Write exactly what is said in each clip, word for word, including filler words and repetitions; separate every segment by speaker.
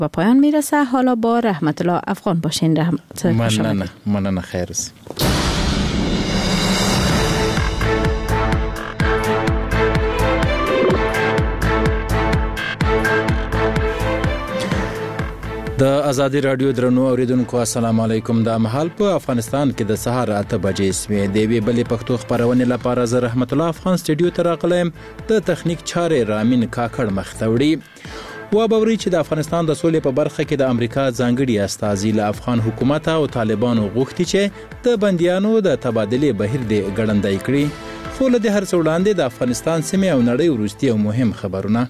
Speaker 1: به پایان میرسه. حالا با رحمت الله افغان باشین. رحمت
Speaker 2: مننه مننه خیر است. د ازادي رادیو درنو اوریدونکو السلام علیکم. د مهال په افغانستان کې د سهار اته بجې سوي د وی بلې پښتو خبرونه لپاره زه رحمت الله افغان سټډیو ته راغلم. د تخنیک چارې رامین کاکړ مختوړي و بوري چې د افغانستان د سولې په برخه کې د امریکا ځانګړي استازي له افغان حکومت او طالبانو غوښتي چې د بنديانو د تبادله بهیر د ګړندای کړي. خو له هر څه وړاندې د افغانستان سیمه او نړۍ وروستي او مهم خبرونه.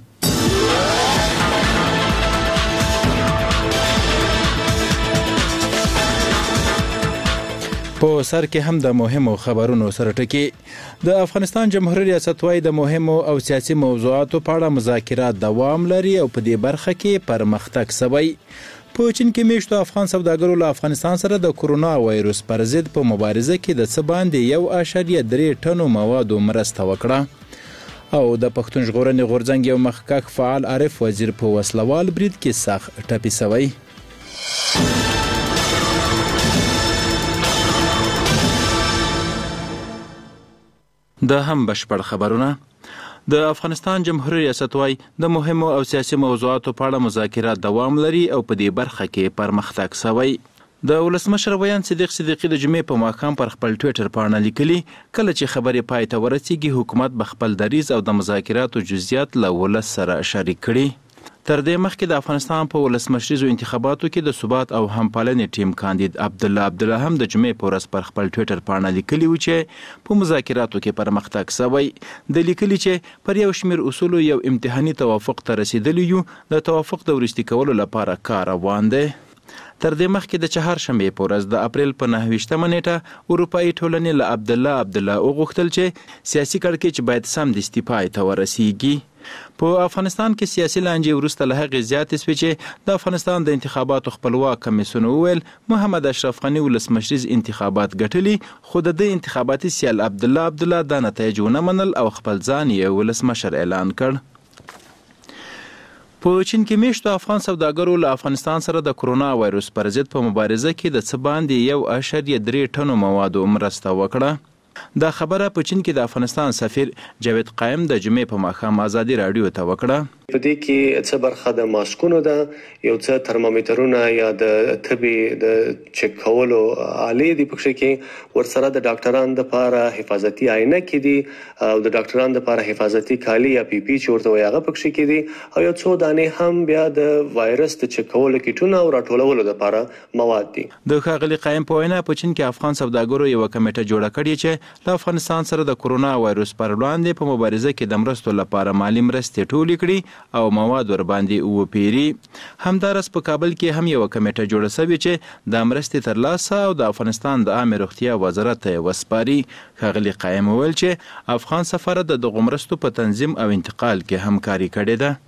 Speaker 2: په سر کې هم د مهمو خبرونو سره ټکی. د افغانستان جمهوریت ریاست وايي د مهمو او سیاسي موضوعاتو په اړه مذاکرات دوام لري او په دې برخه کې پرمختګ شوی. په چین کې میشتو افغان سوداګرو له افغانستان سره د کورونا وایروس پر ضد په مبارزه کې د څه باندې یو اعشاریه درې ټنو موادو مرسته وکړه. او د پښتون ژغورنې غورځنګ یو مخکښ فعال عارف وزیر په وسلوال برید کې سخت ټپي شوی. د هم بشپړ خبرونه. د افغانستان جمهوریت ریاست وايي د مهمو او سیاسي موضوعاتو په اړه مذاکرات دوام لري او په دې برخه کې پرمختګ شوی. د ولسمشر ویان صدیق صدیقی د جمعې په ماښام پر خپل ټویټر باندې لیکلي کله چې خبرې پای ته ورسیږي حکومت به خپل دریځ او د مذاکراتو جزئیات له ولس سره شریک کړي. تر دې مخکې د افغانستان په ولسمشریزو انتخاباتو کې د ثبات او همپالنې ټیم کاندید عبدالله عبدالله هم د جمعې په ورځ پر خپل ټویټر باندې لیکلي و چې په مذاکراتو کې پرمختګ شوی. د لیکلي چې پر یو شمېر اصولو یو امتحاني توافق ته رسیدلی یو، د توافق د وروستي کولو لپاره کار روان دی. تر دې مخکې د چهارشنبې په ورځ د اپریل په نهه ویشتمه نیټه اروپایي ټولنې له عبدالله عبدالله وغوښتل چې سیاسي کړکېچ باید سمدستي پای ته ورسیږي. په افغانستان کې سیاسي لانجې وروسته له هغې زیاتې شوې چې د افغانستان د انتخاباتو خپلواک کمیسیون وویل محمد اشرف غني ولسمشریز انتخابات ګټلي، خو د دې انتخاباتي سیال عبدالله عبدالله دا نتایج ونه منل او خپل ځان یې ولسمشر اعلان کړ. په چین کې میشتو افغان سوداګرو له افغانستان سره د کورونا وایروس پر ضد په مبارزه کې د څه باندې یو اعشاریه درې ټنو موادو مرسته وکړه. دا خبره په چین کې د افغانستان سفیر جاوید قائم د جمعې په ماښام ازادي رادیو ته وکړه.
Speaker 3: په دې کې څه برخه د ماسکونو ده، یو څه ترمامیټرونه یا د تبي د چک کولو آلې دي، پکې کې ورسره د ډاکټرانو لپاره حفاظتي عینه کې دي او د ډاکټرانو لپاره حفاظتي کالي یا پی پی چې ورته وایي هغه پکې کې دي، او یو څو دانې هم بیا د وایرس د چک کولو کیټونه او راټولولو لپاره مواد دي.
Speaker 2: د ښاغلي قائم په وینا په چین کې افغان سوداګرو یو کمیټه جوړه کړې چې له افغانستان سره د کورونا وایروس پر وړاندې په مبارزه کې د مرستو لپاره مالی مرستې ټولې کړي او مواد ور باندې وپیري. همدارس په کابل کې هم یو کمیټه جوړه شوې چې د مرستې ترلاسه او د افغانستان د عامه روغتیا وزارت ته وسپاري. ښاغلي قائم وویل چې افغان سفارت د دغو مرستو په تنظیم او انتقال کې همکاري کړې ده.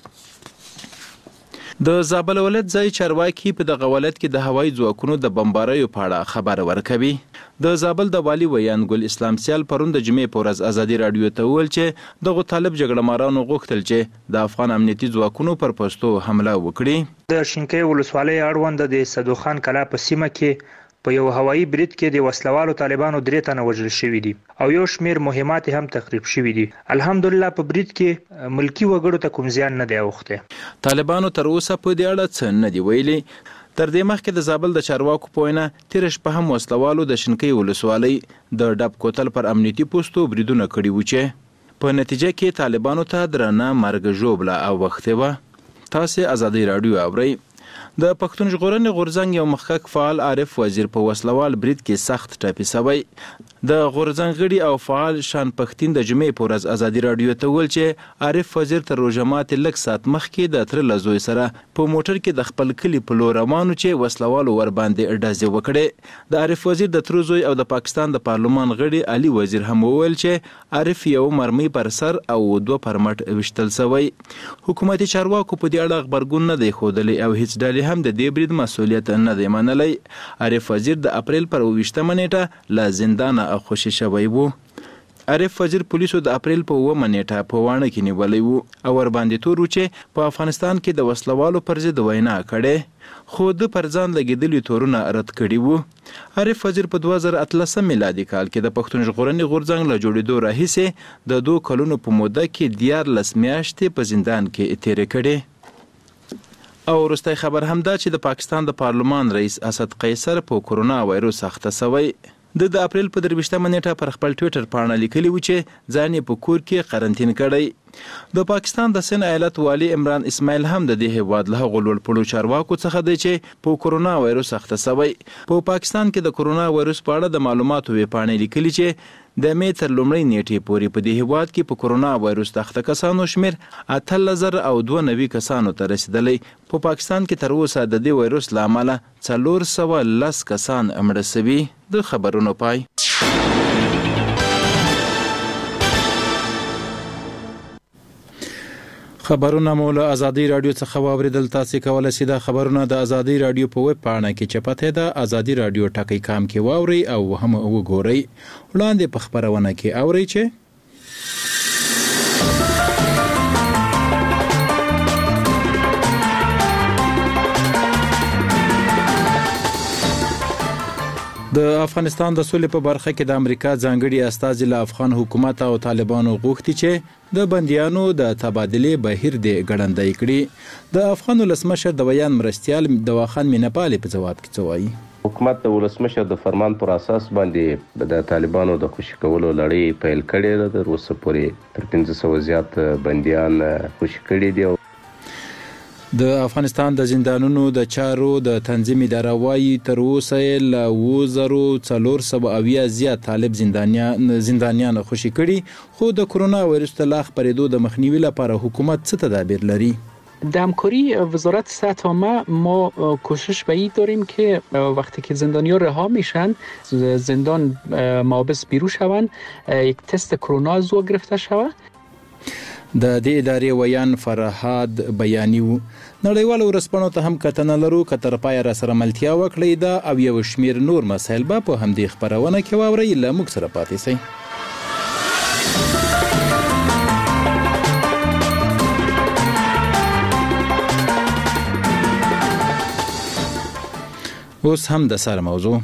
Speaker 2: د زابل ولایت ځای چارواکي په دغه ولایت کې د هوایي ځواکونو د بمباریو په اړه خبر ورکوي. د زابل د والي ویان ګل اسلام سیال پرون د جمعې په ورځ ازادي رادیو ته وویل چې دغه طالب جګړه مارانو غوښتل چې د افغان امنیتي ځواکونو پر پوستو حمله وکړي.
Speaker 4: د شینکۍ ولسوالۍ اړوند د صدوخان کلا په سیمه کې په یو هوایي برید کې د وسلوالو طالبانو درې تنه وژل شوي دي او یو شمیر مهمات هم تخریب شوي دي. الحمدلله په برید کې ملکی وګړو ته کوم زیان نه دی اوښتی.
Speaker 2: طالبانو تر اوسه په دې اړه څه نه دی ویلي. تر دې مخکې د زابل د چارواکو په وینا تېره شپه هم وسلوالو د شینکۍ ولسوالۍ د ډب کوتل پر امنیتي پوستو بریدونه کړي وو چې په نتیجه کې طالبانو ته درنه مرګ ژوبله اوښتې وه. تاسې ازادي راډیو اورئ. د پښتون ژغورنې غورځنګ یو مخکښ فعال عارف وزیر په وسلوال برید کې سخت ټپي شوی. د غورځنګ غړي او فعال شان پښتين د جمعې په ورځ ازادي رادیو ته ویل چې عارف وزیر تر روژه ماتې لږ ساعت مخکې د تره له زوی سره په موټر کې د خپل کلي په لور روانو چې وسلوالو ور باندې ډزې وکړې. د عارف وزیر د تره زوی او د پاکستان د پارلمان غړي علي وزیر هم وویل چې عارف یو مرمۍ پر سر او دوه پر مټ وشتل شوی. حکومتي چارواکو په دې اړه خبرګون نه دی ښودلی او هیڅ ډلې هم د دې برید مسؤلیت نه دی منلی. عارف وزیر د اپریل پر اوویشتمه نیټه له زندانه خوشي شوی وو. عارف وزیر پولیسو د اپریل په اوومه نیټه په واڼه کې نیولی و او ورباندې تور و چې په افغانستان کې د وسلوالو پر ضد وینا کړې خو د پر ځان لګېدلي تورونه رد کړي وو. عارف وزیر په دوه زره اتلسم میلادي کال کې د پښتون ژغورنې غورځنګ له جوړېدو راهیسې د دوه کلونو په موده کې دیارلس میاشتې په زندان کې تېرې کړې. او وروستی خبر هم دا چې د پاکستان د پارلمان رئیس اسد قیصر په کرونا وایروس اخته سوی. د د اپریل په درویشتمه نیټه پر خپل ټویټر پاڼه لیکلي و چې ځان یې په کور کې قرنطین کړی. د پاکستان د سند ایالت والی عمران اسماعیل هم د دې هیواد له هغو لوړپوړو چارواکو څخه دی چې په کرونا وایروس اخته سوی. په پاکستان کې د کرونا وایروس په اړه د معلوماتو ویبپاڼې لیکلي چې د مې تر لومړۍ نیټې پورې په دې هیواد کې په کرونا وایروس د اخته کسانو شمیر اتلس زره او دوه نوي کسانو ته رسیدلی. په پاکستان کې تر اوسه د دې وایروس له امله څلور سوه لس کسان مړه سوي. د خبرونو پای. خبرونه مو له ازادي رادیو څخه واوریدل. تاسو کولی شئ دا خبرونه د ازادي رادیو په ویب پاڼه کې چې پته ده ازادي رادیو ټاکی کام کې واوري او هم وګورئ. وړاندې په خبرونه کې اورئ چې د افغانستان د سولې په برخه کې د امریکا ځانګړي استازي له افغان حکومت او طالبانو غوښتي چې د بندیانو د تبادلې بهیر د ګړندۍ کړي. د افغان ولسمشر د ویان مرستیال دواخان مینپالي په جواب کې څه وایي.
Speaker 5: حکومت د ولسمشر د فرمان پر اساس باندې د طالبانو د خوشي کولو لړۍ پیل کړې ده. تر اوسه پورې تر پنځه سوه زیات بندیان خوشي کړي دي.
Speaker 2: د افغانستان د زندانونو د چارو د تنظیم اداره وايي تر اوسه له اووه زره څلور سوه اویا زیات طالب زندانیان زندانیان خوشي کړي. خو د کرونا وایروس ته لا خپرېدو د مخنیوي لپاره حکومت څه تدابیر لري؟
Speaker 6: در همکاری وزارت صحت عامه ما کوشش به این داریم که وقتی که زندانیان رها میشن زندان مابس بیرون شوند یک تست کرونا از او گرفته شود.
Speaker 2: د دې ادارې ویان فرهاد بیاني و. نړیوالو ورځپاڼو ته هم کتنه لرو که تر پایه راسره ملتیا وکړئ دا او یو شمیر نور مسایل به په همدې خپرونه کې واورئ. له موږ سره پاتې شئ. اوس هم د سر موضوع.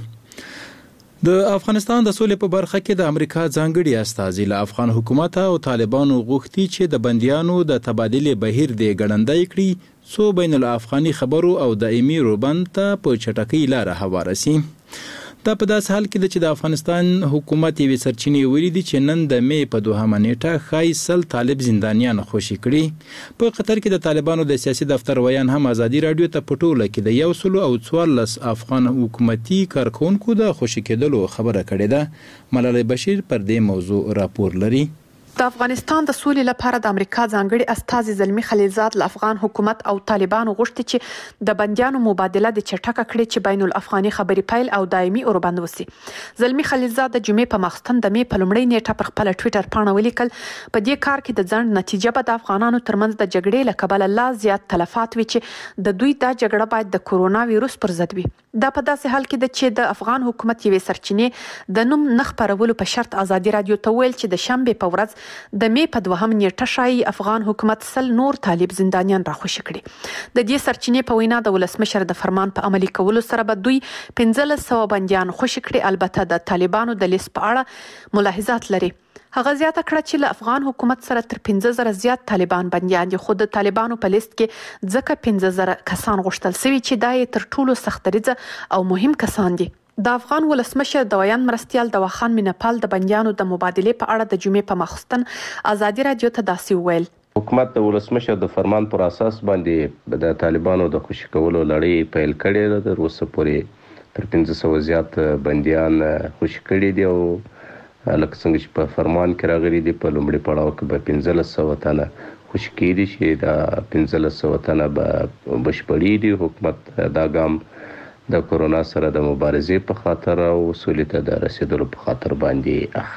Speaker 2: د افغانستان د سولې په برخه کې د امریکا ځانګړي استازي له افغان حکومت او طالبانو غوښتي چې د بندیانو د تبادلې بهیر د ګړندۍ کړي څو بین الافغاني خبرو او دایمي روبند ته په چټکۍ لاره هواره سي. دا په داس حال کې چې د افغانستان حکومت یې سرچینې ولیدي چې نن د مې په دوهمه نیټه ښایي سل طالب زندانیان خوشي کړي. په قطر کې د طالبانو د سیاسي دفتر ویان هم ازادي رادیو ته په ټوله کې د یو سلو او څوارلس افغان حکومتي کارکونکو د خوشي کېدلو خبره کړې ده. ملالۍ بشیر پر دې موضوع راپور لري.
Speaker 7: د افغانستان د سولې لپاره د امریکا ځانګړي استازي زلمی خلیلزاد له افغان حکومت او طالبانو غوښتي چې د بندیانو مبادله د چټکه کړي چې بین الافغاني خبري پیل او دایمي اوربند وسی. زلمی خلیلزاد د جمعې په ماخستن د مې په لومړۍ نیټه پر خپل ټویټر پاڼه ولیکل په دې کار کې د ځنډ نتیجه به د افغانانو ترمنځ د جګړې له کبله لا زیات تلفات وي چې د دوی دا جګړه باید د کرونا وایروس پر ضد وي. دا په داسې حال کې ده چې د افغان حکومت یوې سرچینې د نوم نه خپرولو په شرط ازادي رادیو ته ویل چې د شنبې په ورځ د مې په دوهم نیټه شایي افغان حکومت سل نور طالب زندانیان راخوشي کړي. د دې سرچینې په وینا د ولسمشر د فرمان په عملي کولو سره به دوی پنځلس سوه بندیان خوشي کړي. البته د طالبانو د لیست په اړه ملاحظات لري. هغه زیاته کړه چې له افغان حکومت سره تر پنځه زره زیات طالبان بندیان دي. خو د طالبانو په لیست کې ځکه پنځه زره کسان غوښتل سوي چې دا یې تر ټولو سختدریځه او مهم کسان دي. د افغان ولسمشر د ویان مرستیال دواخان مینپال د بندیانو د مبادلې په اړه د جمعې په ماخستن ازادي رادیو ته داسې وویل.
Speaker 5: حکومت د ولسمشر د فرمان پر اساس باندې د طالبانو د خوشي کولو لړۍ پیل کړې ده. تر اوسه پورې تر پنځه سوه زیات بندیان خوشي کړي دي او لکه څنګه چې په فرمان کې راغلي دي په لومړي پړاو کې به پنځلس سوه تنه خوشي کېدي چې دا پنځلس سوه تنه به بشپړي دي. حکومت دا ګام د کرونا سره د مبارزې په خاطر او سولې ته د رسیدلو په خاطر باندې اخلي.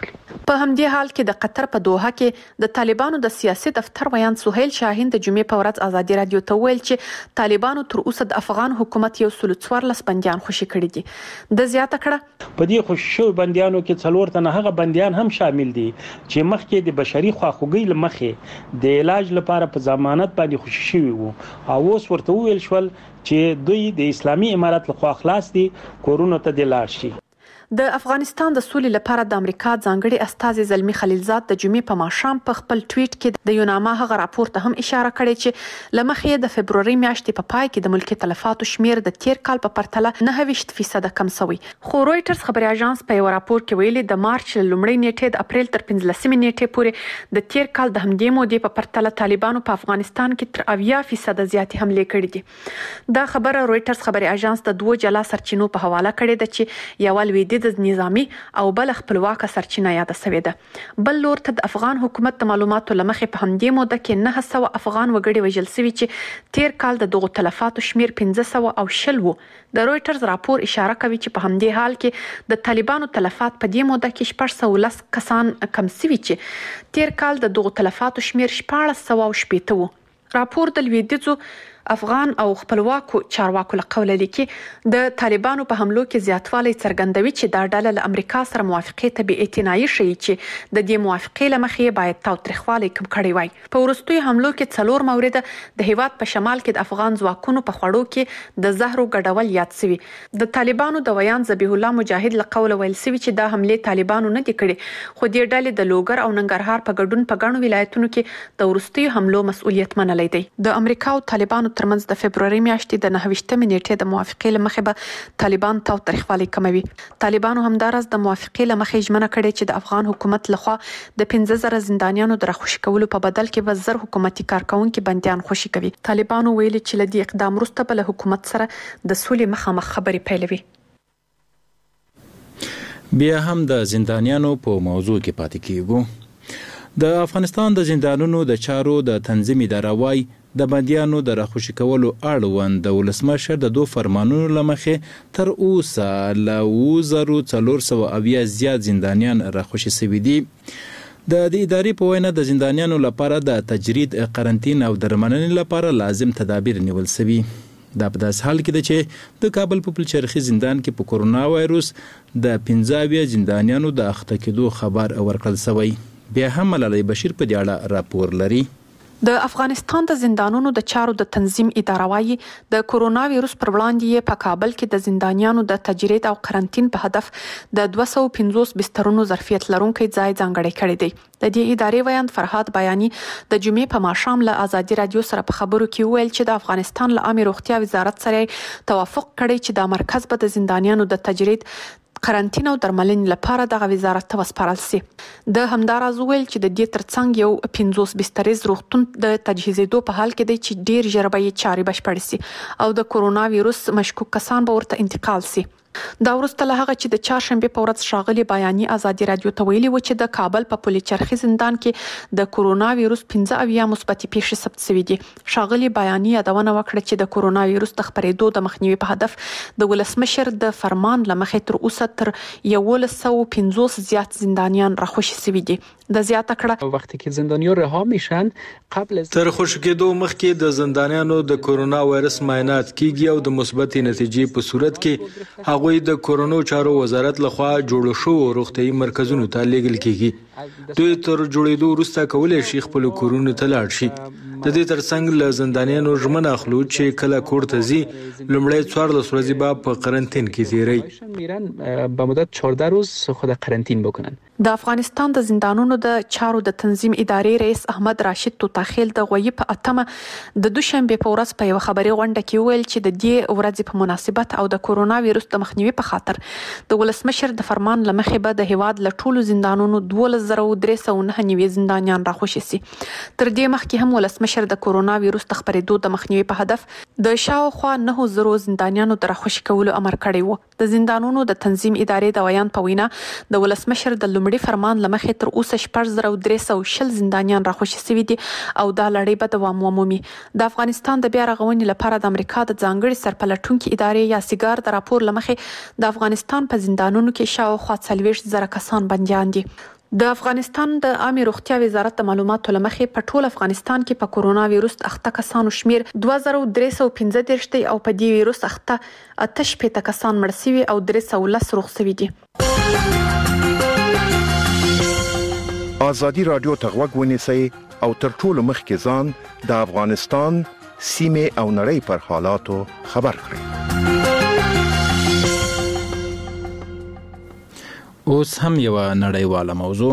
Speaker 7: په همدې حال کې د قطر په دوحه کې د طالبانو د سیاسي دفتر ویان سهیل شاهین د جمعې په ورځ ازادي رادیو ته ویل چې طالبانو تر اوسه د افغان حکومت یو سل څوارلس بنديان خوشي کړي دي. د زیاته کړه
Speaker 8: په دې خوشي بنديانو کې څلور تنه هغه بنديان هم شامل دي چې مخکې د بشري خواخوږي لمخې د علاج لپاره په ضمانت باندې خوشي شوي وو او اوس ورته ویل شول چې دوی د اسلامي امارت لخوا خلاص دي کورونو ته د لاړ شي.
Speaker 7: د افغانستان د سولې لپاره د امریکا ځانګړي استازي زلمی خلیلزاد د جمعې په ماښام په خپل ټویټ کې د یوناما هغه راپور ته هم اشاره کړې چې لمخې د فبروري میاشتې په پای کې د ملکی تلفاتو شمیر د تیر کال په پرتله نه ویشت فیصد کم شوی. خو رويټرز خبري اژانس په یو راپور کې ویلي د مارچ لومړۍ نیټې د اپریل تر پنځلسمې نیټې پورې د تیر کال د همدې مودې په پرتله طالبانو په افغانستان کې تر اویا فیصد زیاتې حملې کړې دي. دا خبره رويټرز خبري اژانس د دوه جلا سرچینو په حواله کړې ده چې یو لویدي د نظامی او بل خپلواک سرچینه یاد شوې ده. بل لور ته د افغان حکومت د معلوماتو لمخې په همدې موده کې نه سوه افغان وګړي وژل شوي چې تیر کال د دغو تلفاتو شمیر پنځه سوه او شل وو. د رويټرز راپور اشاره کوي چې په همدې حال کې د طالبانو تلفات په دې موده کې شپږ سوه لس کسان کم شوي چې تیر کال د دغو تلفاتو شمیر شپاړس سوه او شپېته وو. راپور د لویدیځو افغان او خپلواکو چارواکو له قوله لیکي د طالبانو په حملو کې زیاتوالی څرګندوي چې دا ډله له امریکا سره موافقې ته بې اعتنایي ښیي چې د دې موافقې له مخې باید تاوتریخوالی کم کړی وای. په وروستیو حملو کې څلور مورده د هیواد په شمال کې د افغان ځواکونو په خوړو کې د زهرو ګډول یاد شوي. د طالبانو د ویان ذبیح الله مجاهد له قوله ویل شوي چې دا حملې طالبانو نه دي کړي خو دې ډلې د لوګر او ننګرهار په ګډون په ګڼو ولایتونو کې د وروستیو حملو مسؤلیت منلی دی. د امریکا او طالبانو ترمنځ د فبروري میاشتې د نهه ویشتمې نیټې د موافقې له مخې به طالبان تاوتریخوالی کموي. طالبانو همداراز د موافقې له مخې ژمنه کړې چې د افغان حکومت لخوا د پنځه زره زندانیانو د راخوشي کولو په بدل کې به زر حکومتي کارکونکي بندیان خوشي کوي. طالبانو ویلي چې له دې اقدام وروسته به له حکومت سره د سولې مخامخ خبرې پیلوي.
Speaker 2: بیا هم د زندانیانو په موضوع کې پاتې کیږو. د افغانستان د زندانونو د چارو د تنظیم اداره وايي د بندیانو د راخوشي کولو اړوند د ولسمشر د دوه فرمانونو لمخې تر اوسه له اوه زره څلور سوه اویا زیات زندانیان راخوشي شوي دي. د دې ادارې په وینا د زندانیانو لپاره د تجرید، قرنطین او درملنې لپاره لازم تدابیر نیول شوي. دا په داسې حال کې ده چې د کابل په پلچرخي زندان کې په کورونا وایروس د پنځه اویا زندانیانو د اخته کېدو خبر ورکړل شوی. بیا هم ملالۍ بشیر په دې اړه راپور لري.
Speaker 7: د افغانستان د زندانونو د چارو د تنظیم اداره وايي د کورونا وایروس پر وړاندې یې په کابل کې د زندانیانو د تجرید او قرنطین په هدف د دوه سوه پنځوس بسترونو ظرفیت لرونکي ځای ځانګړی کړی دی. د دې ادارې ویاند فرهاد بیانی د جمعې په ماښام له ازادي رادیو سره په خبرو کې ویل چې د افغانستان له عامه روغتیا وزارت سره توافق کړی چې د مرکز به د زندانیانو د تجرید، قرنطین او درملنې لپاره دغه وزارت ته وسپارل شي. د همداراز ویل چې د دې ترڅنګ یو پنځوس بستریز روغتون د تجهیزېدو په حال کې دی چې ډیر ژر به یې چارې بشپړې شي او د کورونا وایروس مشکوک کسان به ورته انتقال شي. دا وروسته له هغه چې د چهارشنبې په ورځ ښاغلي بیاني ازادي رادیو ته ویلي و چې د کابل په پلچرخي زندان کې د کورونا وایروس پنځه اویا مثبتې پیښې ثبت شوي دي. ښاغلي بیاني یادونه وکړه چې د کورونا وایروس د خپرېدو د مخنیوي په هدف د ولسمشر د فرمان له مخې تر اوسه تر یولس سوه پنځوس زیات زندانیان راخوشي شوي دي. د زیاته کړه
Speaker 6: وقتی که زندانیان رها میشن قبل از
Speaker 9: تر خوشی کېدو مخکې د زندانیانو د کورونا وایرس معاینات کیږي او د مثبتې نتیجې په صورت کې هغوی د کورونا چارو وزارت لخوا جوړ شوو روغتیايي مرکزونو ته لیږل کیږي. دوی تر جوړېدو وروسته کولی شي خپل کورونو ته لاړ شي. د دې ترڅنګ له زندانیانو ژمنه اخلو چې کله کور ته ځي لومړی څوارلس ورځې به په قرنطین کې تیروي.
Speaker 6: میرن به مدت چهارده روز خود قرنطین بکنن.
Speaker 7: د افغانستان د زندانونو د چارو د تنظیم ادارې رئیس احمد راشد توتاخیل د غوي په اتمه د دوشنبه په ورځ په یو خبري غونډه کې ویل چې د دې ورځې په مناسبت او د کورونا وایروس د مخنیوي په خاطر د ولسمشر د فرمان لمخې به د هیواد له ټولو زندانونو دولس زره درې سوه نهه نوي زندانیان راخوشي شي. تر دې مخکې هم ولسمشر د کورونا وایروس د خپرېدو د مخنیوي په هدف د شاوخوا نهه زره زندانیانو د راخوشي کولو امر کړی و. د زندانونو د تنظیم ادارې د ویان په وینا د ولسمشر د لومړي فرمان لمخې تر اوسه شپږ زره درې سوه شل زندانیان راخوشي شوي دي او دا لړۍ به دوام ومومي. د افغانستان د بیا رغونې لپاره د امریکا د ځانګړي سرپلټونکي ادارې یا سیګار د راپور لمخې د افغانستان په زندانونو کې شاوخوا څلوېښت زره کسان بندیان دي. د افغانستان د عامه روغتیا وزارت د معلوماتو لمخې په ټول افغانستان کې په کورونا وایروس اخته کسانو شمیر دوه زره درې سوه پنځه دېرش دی او په دې وایروس اخته اته شپېته کسان مړ شوي او درې سوه لس روغ شوي دي.
Speaker 10: ازادي رادیو ته غوږ ونیسئ او تر ټولو مخکې ځان د افغانستان سیمې او نړۍ پر حالاتو خبر کړئ.
Speaker 2: اوس هم یو نړیواله موضوع.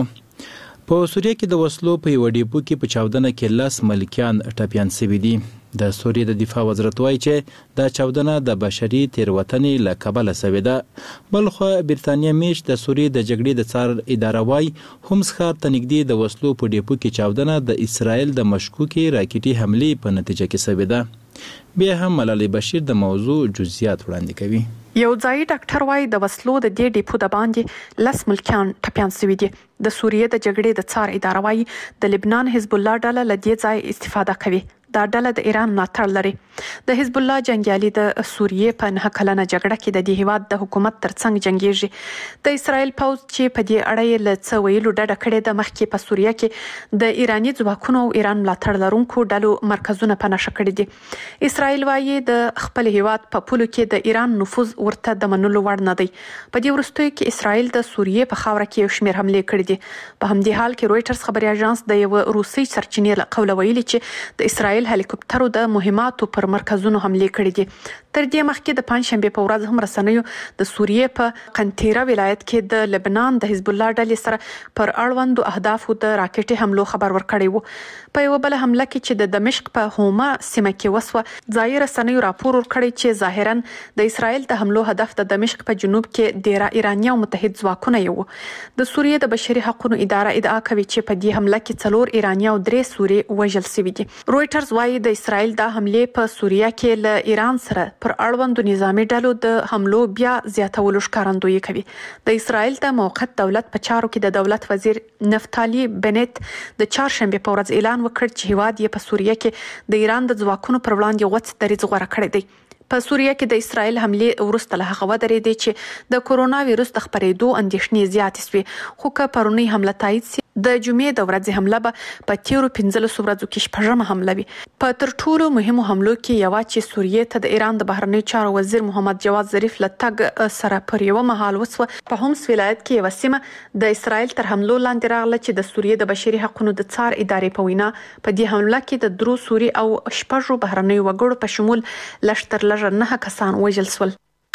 Speaker 2: په سوریه کې د وسلو په یو ډیپو کې په چاودنه کې لس ملکیان ټپیان شوي دي. د سوریې د دفاع وزارت وایي چې د چاودنه د بشري تېروتنې له کبله شوې ده. بلخوا برتانیا میش د سوریې د جګړې د څار اداره وایي هومس ښار ته نږدې د وسلو په ډیپو کې چاودنه د اسرائیل د مشکوکې راکټي حملې په نتیجه کې شوې ده. بیا هم ملالۍ بشیر د موضوع جزئیات وړاندې کوي.
Speaker 7: یو ځایي ډاکټر وایي د وسلو د دې ډیپو د باندې لس ملکیان ټپیان شوي دي. د سوریې د جګړې د څار اداره وایي د لبنان حزب الله ډله له دې ځای استفاده کوي. دا ډله د ایران ملاتړ لري. د حزب الله جنگیالي د سوریې په نه کلنه جګړه کې د دې هیواد د حکومت ترڅنګ جنگیږي. د اسرائیل پوځ چې په دې اړه یې له څه ویلو ډډه کړې ده مخکې په سوریه کې د ایراني ځواکونو او ایران ملاتړ لرونکو ډلو مرکزونه په نښه کړي دي. اسرائیل وایي د خپل هیواد په پولو کې د ایران نفوذ ورته د منلو وړ نه دی. په دې وروستیو کې اسرائیل د سوریې په خاوره کې یو شمېر حملې کړې دي. په همدې حال کې رويټرز خبري اژانس د یو روسي سرچینې له قوله ویلي چې د اسرائیل هلیکوپټرو د مهماتو پر مرکزونو حملې کړې دي. تر دې مخکې د پنځشنبه په ورځ هم رسنیو د سوریې په قنطیره ولایت کې د لبنان د حزب الله ډلې سره پر اړوندو اهدافو د راکټي حملو خبر ورکړی وو. په یو بل حمله کې چې د دمشق په هوما سیمه کې وسوه ځایي رسنیو راپور ورکړی چې ظاهرا د اسرائیل د حملو هدف د دمشق په جنوب کې ډیره ایراني او متحد ځواکونه یو. د سوریې د بشري حقوقو اداره ادعا کوي چې په دې حمله کې څلور ایراني او درې سوري وژل شوي دي. رويټرز وایي د اسرائیل د حملې په سوریه کې له ایران سره پر اړوندو نظامی ډلو د حملو بیا زیاتولو ښکارندویي کوي. د اسرائیل د موقت دولت په چارو کې د دولت وزیر نفتالي بنت د چهارشنبه په ورځ اعلان وکړ چې هیواد یې په سوریه کې د ایران د ځواکونو پر وړاندې غوڅ دریځ غوره کړی دی. په سوریه کې د اسرائیل حملې وروسته له هغه ودرېدې چې د کورونا وایروس د خپرېدو اندېښنې زیاتې شوې. خو که پرونی حمله تایید شي د جمعې د ورځې حمله به په تیرو پنځلسو ورځو کې شپږمه حمله وي. په تر ټولو مهمو حملو کې یوه چې سوریې ته د ایران د بهرنیو چارو وزیر محمد جواد ظریف له تګ سره پر یوه مهال وسوه. په هومس ولایت کې یوه سیمه د اسرائیل تر حملو لاندې راغله چې د سوریې د بشري حقوقو د څار ادارې په وینا په دې حمله کې د درو سوري او شپږو بهرنیو وګړو په شمول لږ تر لږه نه کسان وژل شول.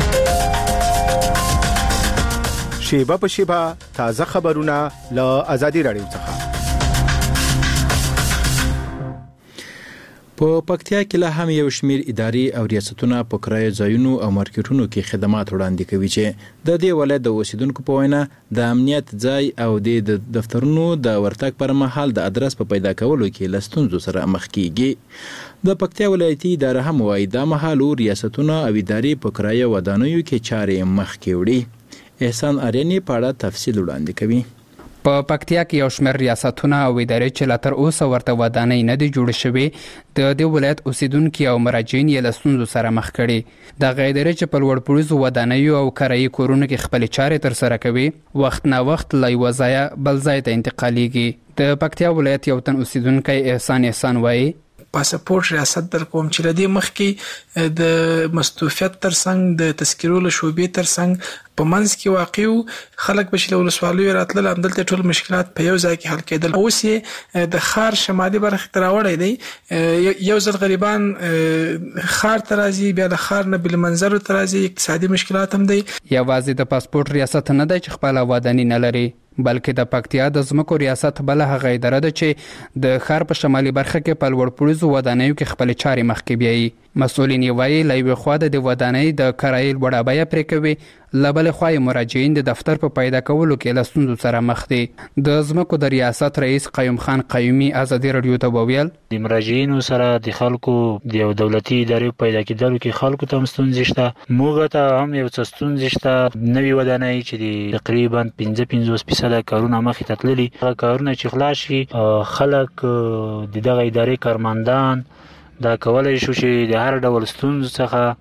Speaker 10: شیبه په شیبه تازه خبرونه له ازادي رادیو څخه.
Speaker 2: په پکتیا کې لا هم یو شمیر ادارې او ریاستونه په کرایه ځایونو او مارکیټونو کې خدمات وړاندې کوي چې د دې ولایت د اوسیدونکو په وینا د امنیت ځای او د دفترونو د ورتګ پر مهال د ادرس په پیدا کولو کې له ستونزو سره مخ کیږي. د پکتیا ولایتي اداره هم وایي دا مهال ریاستونه او ادارې په کرایه ودانیو کې چارې مخ کې وړي. احسان آرینی په اړه تفصیل وړاندې کوي.
Speaker 11: په پکتیا کې یو شمېر ریاستونه او ادارې چې لا تر اوسه ورته ودانۍ نه دي جوړې شوې د دې ولایت اوسیدونکي او مراجعین یې له ستونزو سره مخ کړي. دغه ادارې چې په لوړ پوړیزو ودانیو او کرایي کورونو کې خپلې چارې ترسره کوي وخت نه وخت له یوه ځایه بل ځای ته انتقالیږي. د پکتیا ولایت یو تن اوسیدونکی احسان احسان وایي
Speaker 12: پاسپورت ریاست در کوم چې لدی مخکې د مستوفیت ترڅنګ د تذکرو له شوبې ترڅنګ په منځ کې واقع خلک بشله ولسوالیو راتلل همدلته ټول مشکلات په یو ځای کې حل کېدل. اوس یې د ښار شمالي برخې ته راوړی دی. یو ځل غریبان ښار ته راځي بیا د ښار نه بالمنظرو ته راځي. اقتصادي مشکلات هم دی.
Speaker 11: یوازې د پاسپورت ریاست نه دی چې خپله ودانۍ نه لري بلکې د پکتیا د ځمکو ریاست بله هغه اداره ده چې د ښار په شمالي برخه کې په لوړ پوړیزو ودانیو کې خپلې چارې مخکې بیایي. مسؤلین یې وایي له یوې خوا د ودانۍ د کرایې لوړه بیه پرې کوي له بلې خوا یې مراجعین د دفتر په پیدا کولو کې له ستونزو سره مخ دي. د ځمکو د ریاست رئیس قیوم خان قیومي ازادي راډیو ته وویل
Speaker 13: د مراجعینو سره د خلکو د یو دولتي ادارې پیدا کېدلو کې خلکو ته هم ستونزې شته. موږ ته هم یو څه ستونزې شته. نوې ودانۍ چې د تقریبا پنځه پنځوس فیصده کارونه مخې ته تللي هغه کارونه چې خلاص شي خلک د دغه ادارې کارمندان دا کولای شو چې د هر ډول ستونزو څخه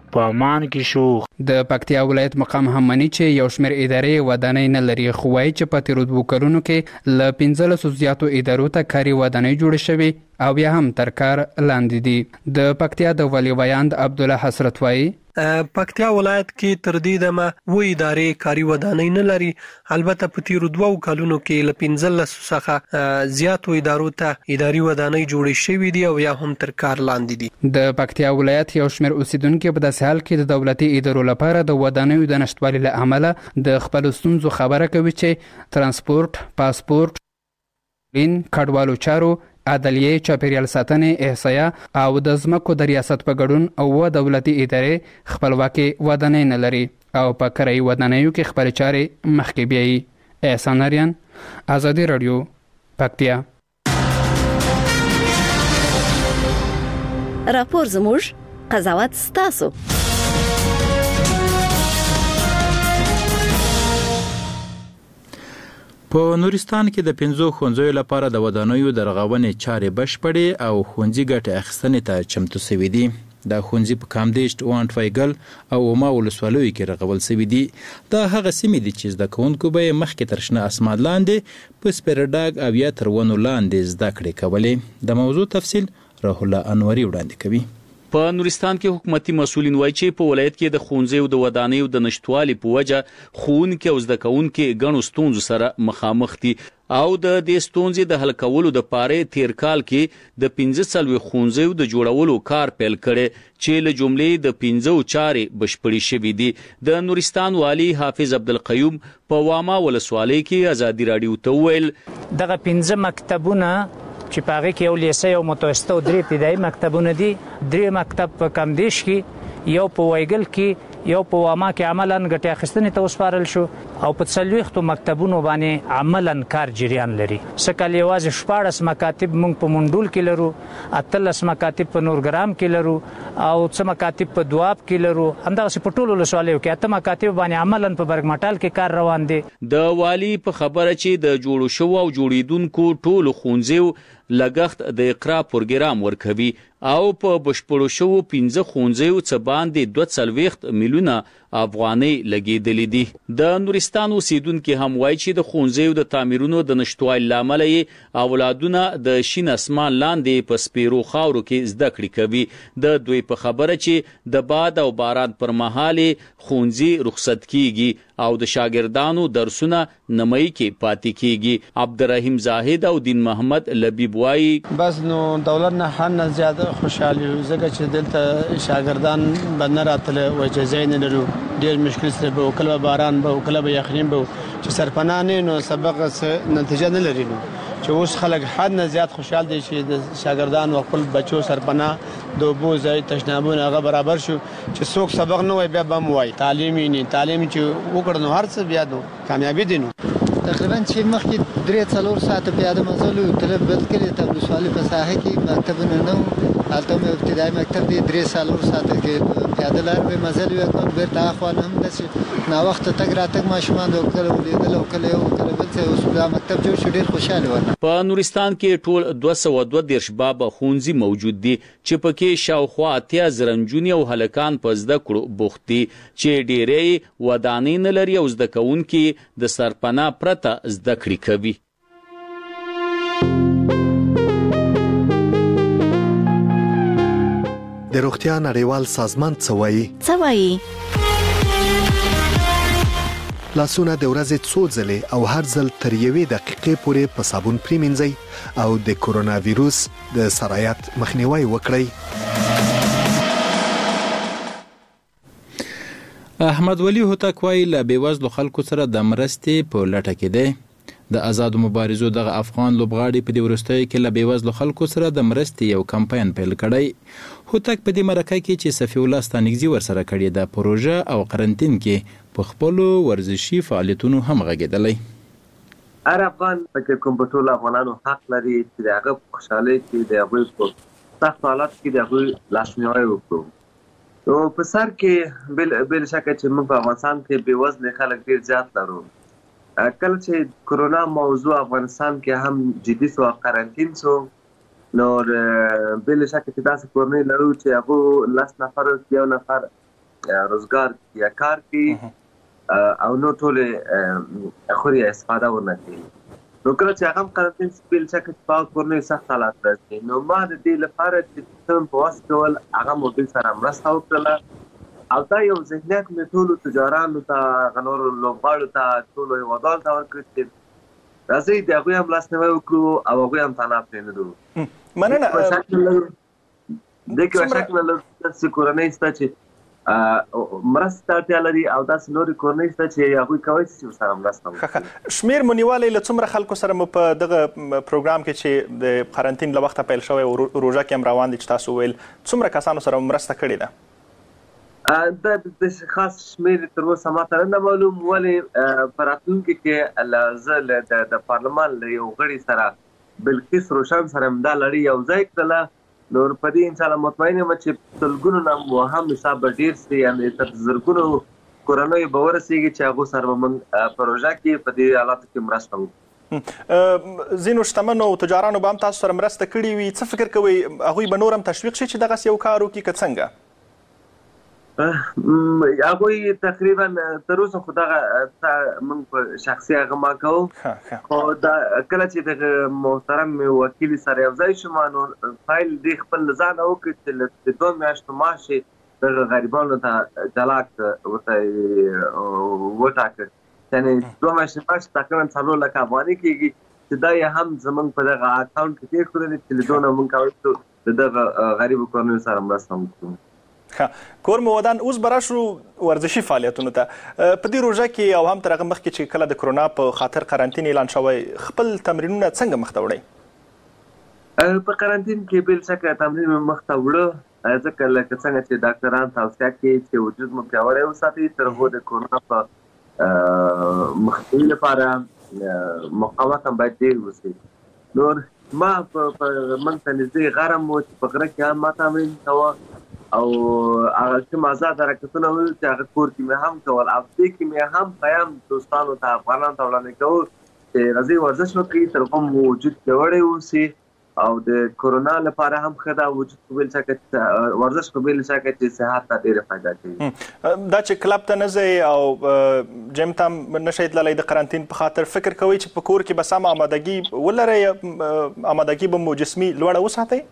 Speaker 13: په امان کې شو.
Speaker 11: د پکتیا ولایت مقام هم مني چې یو شمېر ادارې ودانۍ نه لري، خو وایي چې په تیرو دوو کلونو کې له پنځلسو زیاتو ادارو ته کاري ودانۍ جوړې شوې او بیا هم تر کار لاندې دي. د پکتیا د ولي ویاند عبدالله حسرت وایي
Speaker 14: پکتیا ولایت کې تر دې دمه و ادارې کاري ودانۍ نه لري، البته په تیرو دوو کلونو کې له پنځلسو څخه زیاتو ادارو ته اداري ودانۍ جوړې شوې دي او یا هم تر کار لاندې دي.
Speaker 11: د پکتیا ولایت یو شمېر اوسیدونکو په داسې حال کې د دولتي ادارو لپاره د ودانیو د نشتوالي له امله د خپل ستونزو خبره کوي چې ترانسپورت، پاسپورت، لین، کډوالو چارو، عدلیه، چاپیریال ساتنې، احصایه او د ځمکو د ریاست په ګډون او دولتي ادارې خپلواکي ودانۍ نه لري او په کرایي ودانیو کې خپل چارې مخکې بیایي. احسان اریان، ازادي رادیو، پکتیا.
Speaker 15: راپور زموږ، قضاوت ستاسو.
Speaker 2: په نورستان کې د پنځو ښوونځیو لپاره د ودانیو د رغونې چارې بشپړې او ښوونځي ګټې اخیستنې ته چمتو شوي دي. دا ښوونځي په کامدیشت، وانټ فایګل او اوما ولسوالیو کې رغول شوي دي. دا هغه سیمې دي چې زده کوونکو به یې مخکې تر شنه اسمان لاندې په سپیرډاګ او یا تر ونو لاندې زده کړې کولې. د موضوع تفصیل راح الله انوري وړاندې کوي.
Speaker 16: په نورستان کې حکومتي مسؤلین وایي چې په ولایت کې د ښوونځیو د ودانیو د نشټوالي په وجه ښوونکي او زده کوونکي ګڼو ستونزو سره مخامخ دي او د دې ستونزې د حل کولو دپاره تیر کال کې د پنځه څلوېښت ښوونځیو د جوړولو کار پیل کړی چې له جملې د پنځو چارې بشپړې شوې دي. د نورستان والي حافظ عبدالقیوم په واما ولسوالۍ کې ازادي راډیو ته وویل
Speaker 17: دغه پنځه مکتبونه چې په هغې کې یو لیسه او متوسطه او درې ابتدایي مکتبونه دي، درې مکتب په کامدیش کې، یو په وایګل کې، یو په واما کې عملاً ګټې اخیستنې ته وسپارل شو او په څلوېښتو مکتبونو باندې عملاً کار جریان لري. سږکال یوازې شپاړس مکاتب موږ په منډول کې لرو، اتلس مکاتب په نورګرام کې لرو او څه مکاتب په دواب کې لرو. همدغسې په ټولو ولسوالیو کې اته مکاتب باندې عملاً په برګمټال کې کار روان دی.
Speaker 16: د والي په خبره چې د جوړو شوو او جوړیدونکو ټولو ښوونځیو لګښت د اقرا پروګرام ورکوي او په بشپړو شوو پنځه ښوونځیو څه باندې دوه څلوېښت میلیونه افغانۍ لګېدلې دي. د نورستان اوسیدونکي هم وایي چې د ښوونځیو د تعمیرونو د نشتوالي له امله یې اولادونه د شین اسمان لاندې په سپیرو خاورو کې زده کړې کوي. د دوی په خبره چې د باد او باران پر مهال ښوونځي رخصت کیږي او د شاګردانو درسونه نمۍ کې پاتې کیږي. عبدالرحیم زاهد او دین محمد لبیب وایي
Speaker 18: بس نو دولت نه هر نه زیاده خوشحالي ځکه چې دلته شاګردان به نه راتله وایي چې ځای نه لرو، ډېر مشکل سره به کله به باران به کله به یخني به چې سرپناه نه نو سبق نتیجه نه لري. نو چې اوس خلک حد نه زیات خوشحال دي چې د شاګردان او خپل بچو سرپناه د اوبو ځای تشنابونه هغه برابر شو چې څوک سبق نه وایي بیا به هم وایي تعلیم یې نه تعلیم چې وکړ نو هر څه بیا نو کامیابي دي. نو
Speaker 19: تقریبا چې مخکې درې څلور ساعته پیاده مزل و طلب بل کړي ته ولسوالۍ په ساحه کې مکتبونه نه وو، هلته مې ابتدایي مکتب دی درې څلور ساعته کې پیاده لار به مزل وی کوم بیرته اخوا هم داسې ناوخته تګ راتګ ماشومان د کله ولیدل او کله یو کله بل څه اوس دا مکتب جوړ شو ډېر خوشحاله ول.
Speaker 16: په نورستان کې ټول دوه سوه دوه دېرش بابه ښوونځي موجود دي چې پکې شاوخوا اتیا زره نجونې او هلکان په زده کړو بوخت دي چې ډېری ودانۍ نه لري او زده کوونکي د سرپناه پرته زده کړې کوي.
Speaker 20: د روغتیا نړیوال سازمان څه وایي؟
Speaker 15: څه وایي؟
Speaker 20: لاسونه د ورځې څو ځلې او هر ځل تر یوې دقیقې پورې په صابون پریمنځئ او د کورونا ویروس د سرایت مخنیوي وکړئ.
Speaker 2: احمد ولی هوتک وایي له بېوزلو خلکو سره د مرستې په لټه کې دی. د آزادو مبارزو دغه افغان لوبغاړي په دې وروستیو کې له بېوزلو خلکو سره د مرستې یو کمپاین پیل کړی. هوتک په دې مرکه کې چې صفي الله ستانکزي ورسره کړې ده پروژه او قرنطین کې په خپلو ورزشي فعالیتونو هم غږېدلی.
Speaker 21: هر افغان فکر کوم په ټولو افغانانو حق لري چې د هغه په خوشحالۍ کې د هغوی په سختو حالاتو کې د هغوی لاسنیوی وکړو. نو په سر کې بل شکه چې موږ په افغانستان کې بېوزله خلک ډېر زیات لرو. کله چې کرونا موضوع افغانستان کې هم جدي شو قرنطین شو نو بل شکه چې داسې کورنۍ لرو چې هغه لس نفر یو نفر روزګار یا کار کوي او نو ټول خوري استفاده ونه کوي. نو کله چې هغه قرنطین سپیل چې په کورنۍ سخت حالات راځي نو ما د دې لپاره چې څم په واس کول هغه موبایل سره مرسته وکړه او دا یو ذهنیت مې ټول تجارانو ته غنور لوبغاړو ته ټول یو ودال ته ورکړ چې راځي د هغه هم لاس نیوي وکړو او هغه هم تناب نه دو
Speaker 1: مننه
Speaker 21: د کې شکل له څه کورنۍ ست چې مرسته اړتیا لري او داسې نورې کورنۍ شته چې هغوی کولی شي چې ورسره مرسته وکړي.
Speaker 1: شمېر مو نیولی له څومره خلکو سره مو په دغه پروګرام کې چې د قرنطین له وخته پیل شوی او روژه کې هم روان دي چې تاسو ویل څومره کسانو سره مرسته کړې
Speaker 21: ده؟ د خاص شمېر تر اوسه ماته نه معلوم، ولې په راتلونکي کې زه د پارلمان له یو غړي سره بلقیس روشن سره هم دا لړۍ یو ځای کړله. نو په دې انشاءالله مطمئن یم چې سلګونو نه مهم حساب به ډېر سي، یعنې تر زرګونو کورنیو به ورسېږي چې هغو سره به موږ په روژه کې په دې حالاتو کې مرسته وکړو.
Speaker 1: ځینو شتمنو تجارانو به هم تاسو سره مرسته کړې وي، څه فکر کوئ هغوی به نور هم تشویق شي چې دغسې یو کار وکړي که څنګه؟
Speaker 21: هغوی تقریبا تر اوسه خو دغه موږ په شخصي هغه ما کوو، خو دا کله چې د محترم وکیل سره یو ځای شوم نو فایل دې خپل له ځانه وکړ چې د دوه میاشتو معاش یې دغه غریبانو ته جلا ورته وټاکه، یعنې دوه میاشتې معاش تقریبا څلور لکه افغانۍ کېږي چې دا یې هم زموږ په دغه اکاونټ کې کېښودلې چې له دونه موږ کولی شو د دغه غریبو کورنیو سره مرسته وکړو.
Speaker 1: کور مو ودان اوس به راشو ورزشي فعالیتونو ته. په دې روژه کې او هم تر هغه مخکې چې کله د کرونا په خاطر قرنطین اعلان شوی خپل تمرینونه څنګه مخ ته وړئ؟
Speaker 21: په قرنطین کې بل شکه تمرین مې مخ ته وړه، ځکه لکه څنګه چې ډاکټران توصیه کوي چې وجود مو پیاوړی وساتئ تر هغو د کرونا په مخنیوي لپاره مقاومت هم باید ډېر وسي. نور ما په موږ ته نږدې غرم و چې په غره کې هم ما تمرین کوه او هغه کوم آزاد حرکتونه وو چې هغه کور کې مې هم کول او دې کې مې هم پیام دوستانو ته افغانانو ته وړاندې کوو چې راځئ ورزش وکړئ تر هغو مو وجود پیاوړی واوسي او د کورونا لپاره هم ښه ده وجود په بل شکل ورزش په بل شکل چې صحت ته ډېره فایده کوي.
Speaker 1: دا چې کلب ته نه ځئ او جیم ته هم نشئ تللی د قرنطین په خاطر فکر کوئ چې په کور کې به سمه آمادګي ولرئ، آمادګي به مو جسمي لوړه وساتئ؟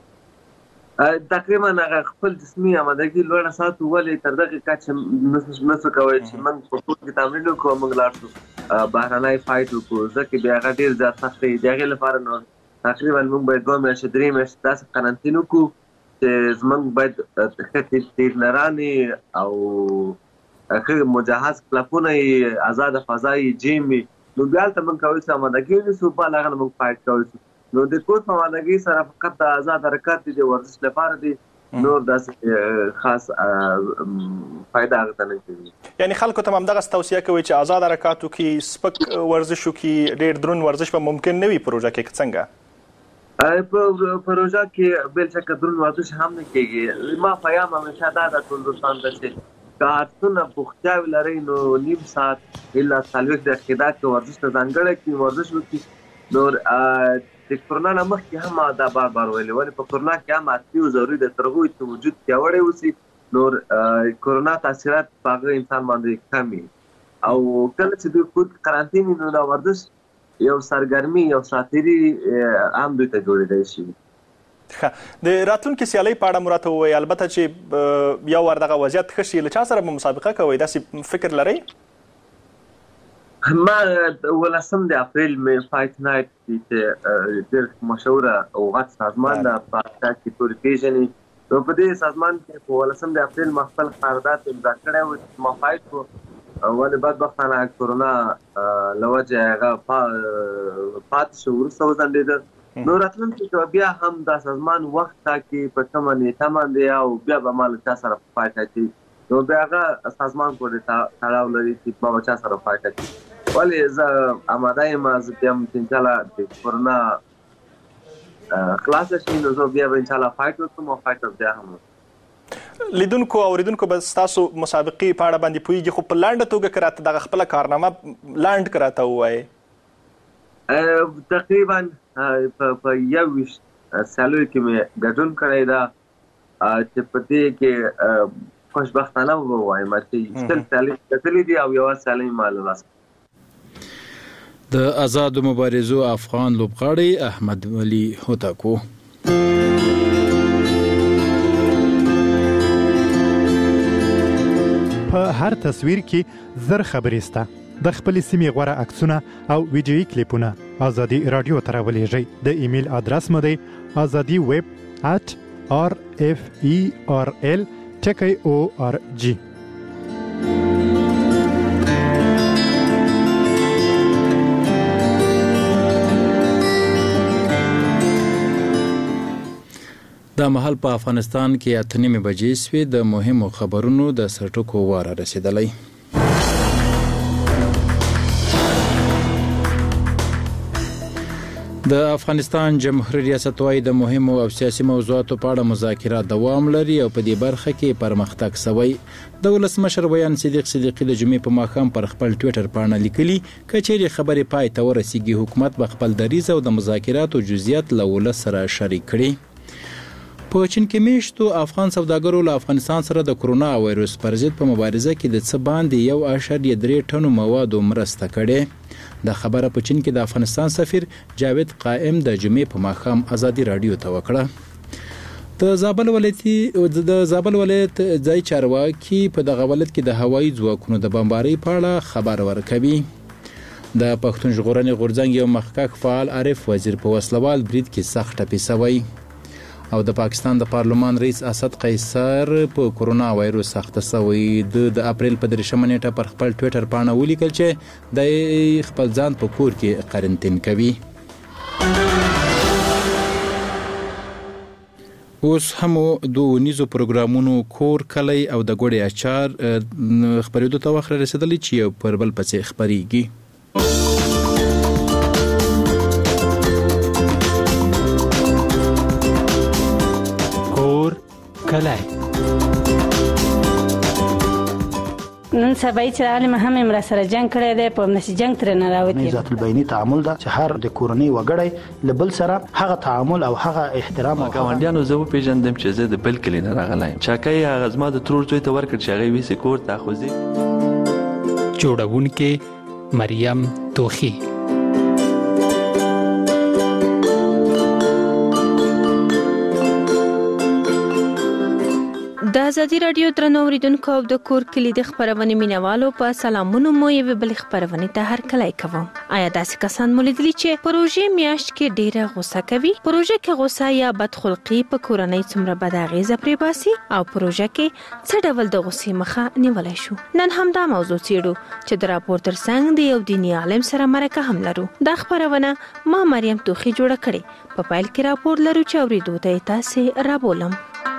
Speaker 21: تقریبا هغه خپل جسمي آمادګي لوړه ساتو، ولې تر دغې کچې نسو کوی چې موږ په کور کې تمرین وکړو او موږ لاړ شو بهرنی فایټ وکړو، ځکه بیا هغه ډېر زیات سخت دی. د هغې لپاره نو تقریبا موږ باید دوه میاشتې درې میاشتې داسې قرنطین وکړو چې زموږ باید ښه ټرینرانې او ښه مجهز کلبونه یې آزاده فضا یې جیم وي، نو بیا هلته موږ کولی شو آمادګي ونیسو، بل هغه نه موږ فایټ کولی شو. نو د کور په آمادګۍ سره فقط د آزاد حرکات دي د ورزش لپاره دي، نور داسې خاص فایده هغه ته نه کوي.
Speaker 1: یعنې خلکو ته هم همدغسې توصیه کوئ چې آزاد حرکات وکړي، سپک ورزش وکړي، ډېر دروند ورزش به ممکن نه وي په روژه کې که څنګه؟
Speaker 21: په روژه کې بل شکه دروند ورزش هم نه کېږي. ما پیام همیشه دا ده ټول دوستانو ته چې که هر بوختیاوې لرئ نو نیم ساعت الا څلوېښت دقیقې دا که ورزش ته ځانګړی کړي ورزش وکړي. نور د کرونا نه مخکې هم دا بار بار ویلې، ولې په کرونا کې هم اصلي او ضروري ده تر هغو چې وجود پیاوړی اوسي، نور کرونا تاثیرات په هغه انسان باندې کم وي. او کله چې دوی کور کې قرنطین وي نو دا ورزش یو سرګرمي یو ساتیري هم دوی ته جوړېدی شي.
Speaker 1: د راتلونکي سیالۍ په اړه مو راته ووایئ، البته چې یو وار دغه وضعیت ښه شي له چا سره به مسابقه کوئ داسې فکر لرئ؟
Speaker 21: ما ولسم د اپریل مې فایټ نایټ چې ډېر مشهوره او غټ سازمان ده په هغه کې پورې پېژني، نو په دې سازمان کې په ولسم د اپریل ما خپل قرارداد امضا کړی و چې ما فایټ کړو، ولې بدبختانه کرونا له وجې هغه پاتې شو وروسته وځنډېده. نو راتلونکي کې بیا هم دا سازمان وخت ټاکي په کومه نیټه باندې او بیا به ما له چا سره فایټ اچوي، نو بیا هغه سازمان پورې تړاو لري چې ما به چا سره فایټ اچوي. ولې زه آماده یم، زه بیا هم چې انشاءالله د کرونا خلاصه شي نو زه بیا به انشاءالله فایټ وکړم او فایټ بیا هم
Speaker 1: لیدونکو او اوریدونکو به ستاسو مسابقې په اړه باندې پوهېږي، خو په لنډه توګه که راته دغه خپله کارنامه لنډ که راته ووایې.
Speaker 21: تقریبا په یوویشت سیالیو کې مې ګډون کړی ده چې په دې کې خوشبختانه ووایم چې شل سیالۍ ګټلې دي او یوه سیالۍ ما له لاسه
Speaker 2: د آزادو مبارزو افغان لوبغاړی احمد ولي هوتکو.
Speaker 3: په هر تصویر کې زر خبرې سته. د خپل سیمې غوره عکسونه او ویډیویي کلیپونه ازادي رادیو ته راولېږئ. د ایمیل ادرس مو دی ازادي ویب ات آر اف ای آر ال ټکی او آر جی.
Speaker 2: دا مهال په افغانستان کې اته نیمې بجې سوې. د مهمو خبرونو د سرټکو واره رسیدلی. د افغانستان جمهوریت ریاست وايي د مهمو او سیاسي موضوعاتو په اړه مذاکرات دوام لري او په دې برخه کې پرمختګ شوی. د ولسمشر بیان صدیق صدیقی د جمعې په ماښام پر خپل ټویټر باندې لیکلي کچېرې خبرې پای ته ورسیږي حکومت به خپل دریځ او د مذاکراتو جزئیات له ولس سره شریک کړي. په چین کې میشتو افغان سوداګرو له افغانستان سره د کرونا وایرس پر ضد په مبارزه کې د څه باندې یو اعشاریه درې ټنو موادو مرسته کړې. د خبره په چین کې د افغانستان سفیر جاوید قائم د جمعې په ماښام ازادي رادیو ته وکړه. د زابل ولایتي د زابل ولایت ځای چارواکي په دغه ولایت کې د هوایي ځواکونو د بمبارۍ په اړه خبر ورکوي. د پښتون ژغورنې غورځنګ یو مخکښ فعال عارف وزیر په وسلوال برید کې سخت ټپي شوی او د پاکستان د پارلمان رئیس اسد قیصر په کرونا وایرس اخته شوی. د اپریل په دریشمه نیټه پر خپل ټویټر باندې ولیکل چې د خپل ځان په کور کې قرنطین کوي. اوس هم دوه نيزو پروګرامونو کور کلی او د ګوړې اچار خبرېدو ته وخت رسیدلی چې پر بل پسې خبرېږي.
Speaker 22: کلی نن سبا چې عالم هم امر سره جنگ کړی دی په نشي جنگ تر نه راوتی.
Speaker 23: ذات البینی تعامل دا چې هر د کورنۍ وګړی لبل سره هغه تعامل او هغه احترام او
Speaker 24: ګاونډیانو زه پیژندم چې زه د بل کلی نه راغلی چاکای هغه زما د ترور زوی ته ورکړ چې هغه ویسې کور ته خوځي.
Speaker 6: جوړونکې مریم توخی.
Speaker 25: د ازادي رادیو درنو اوریدونکو او د کور کلي د خبرونې مینوالو په سلامونو مو یو بل خبرونې ته هر کله کوم. آیا داسې کسان مولیدلی چې پروژې میاشت کې ډیره غوسه کوي؟ پروژې کې غوسه یا بدخلقي په کورنۍ څومره بد اغیزه پرې باسي او پروژې کې څه ډول د غوسې مخه نیولای شو؟ نن هم دا موضوع څېړو چې د راپور ترڅنګ د یو دیني عالم سره مرکه هم لرو. دا خبرونه ما مریم توخی جوړه کړې. په پایل کې راپور لرو چې اوریدو ته تاسو رابولم.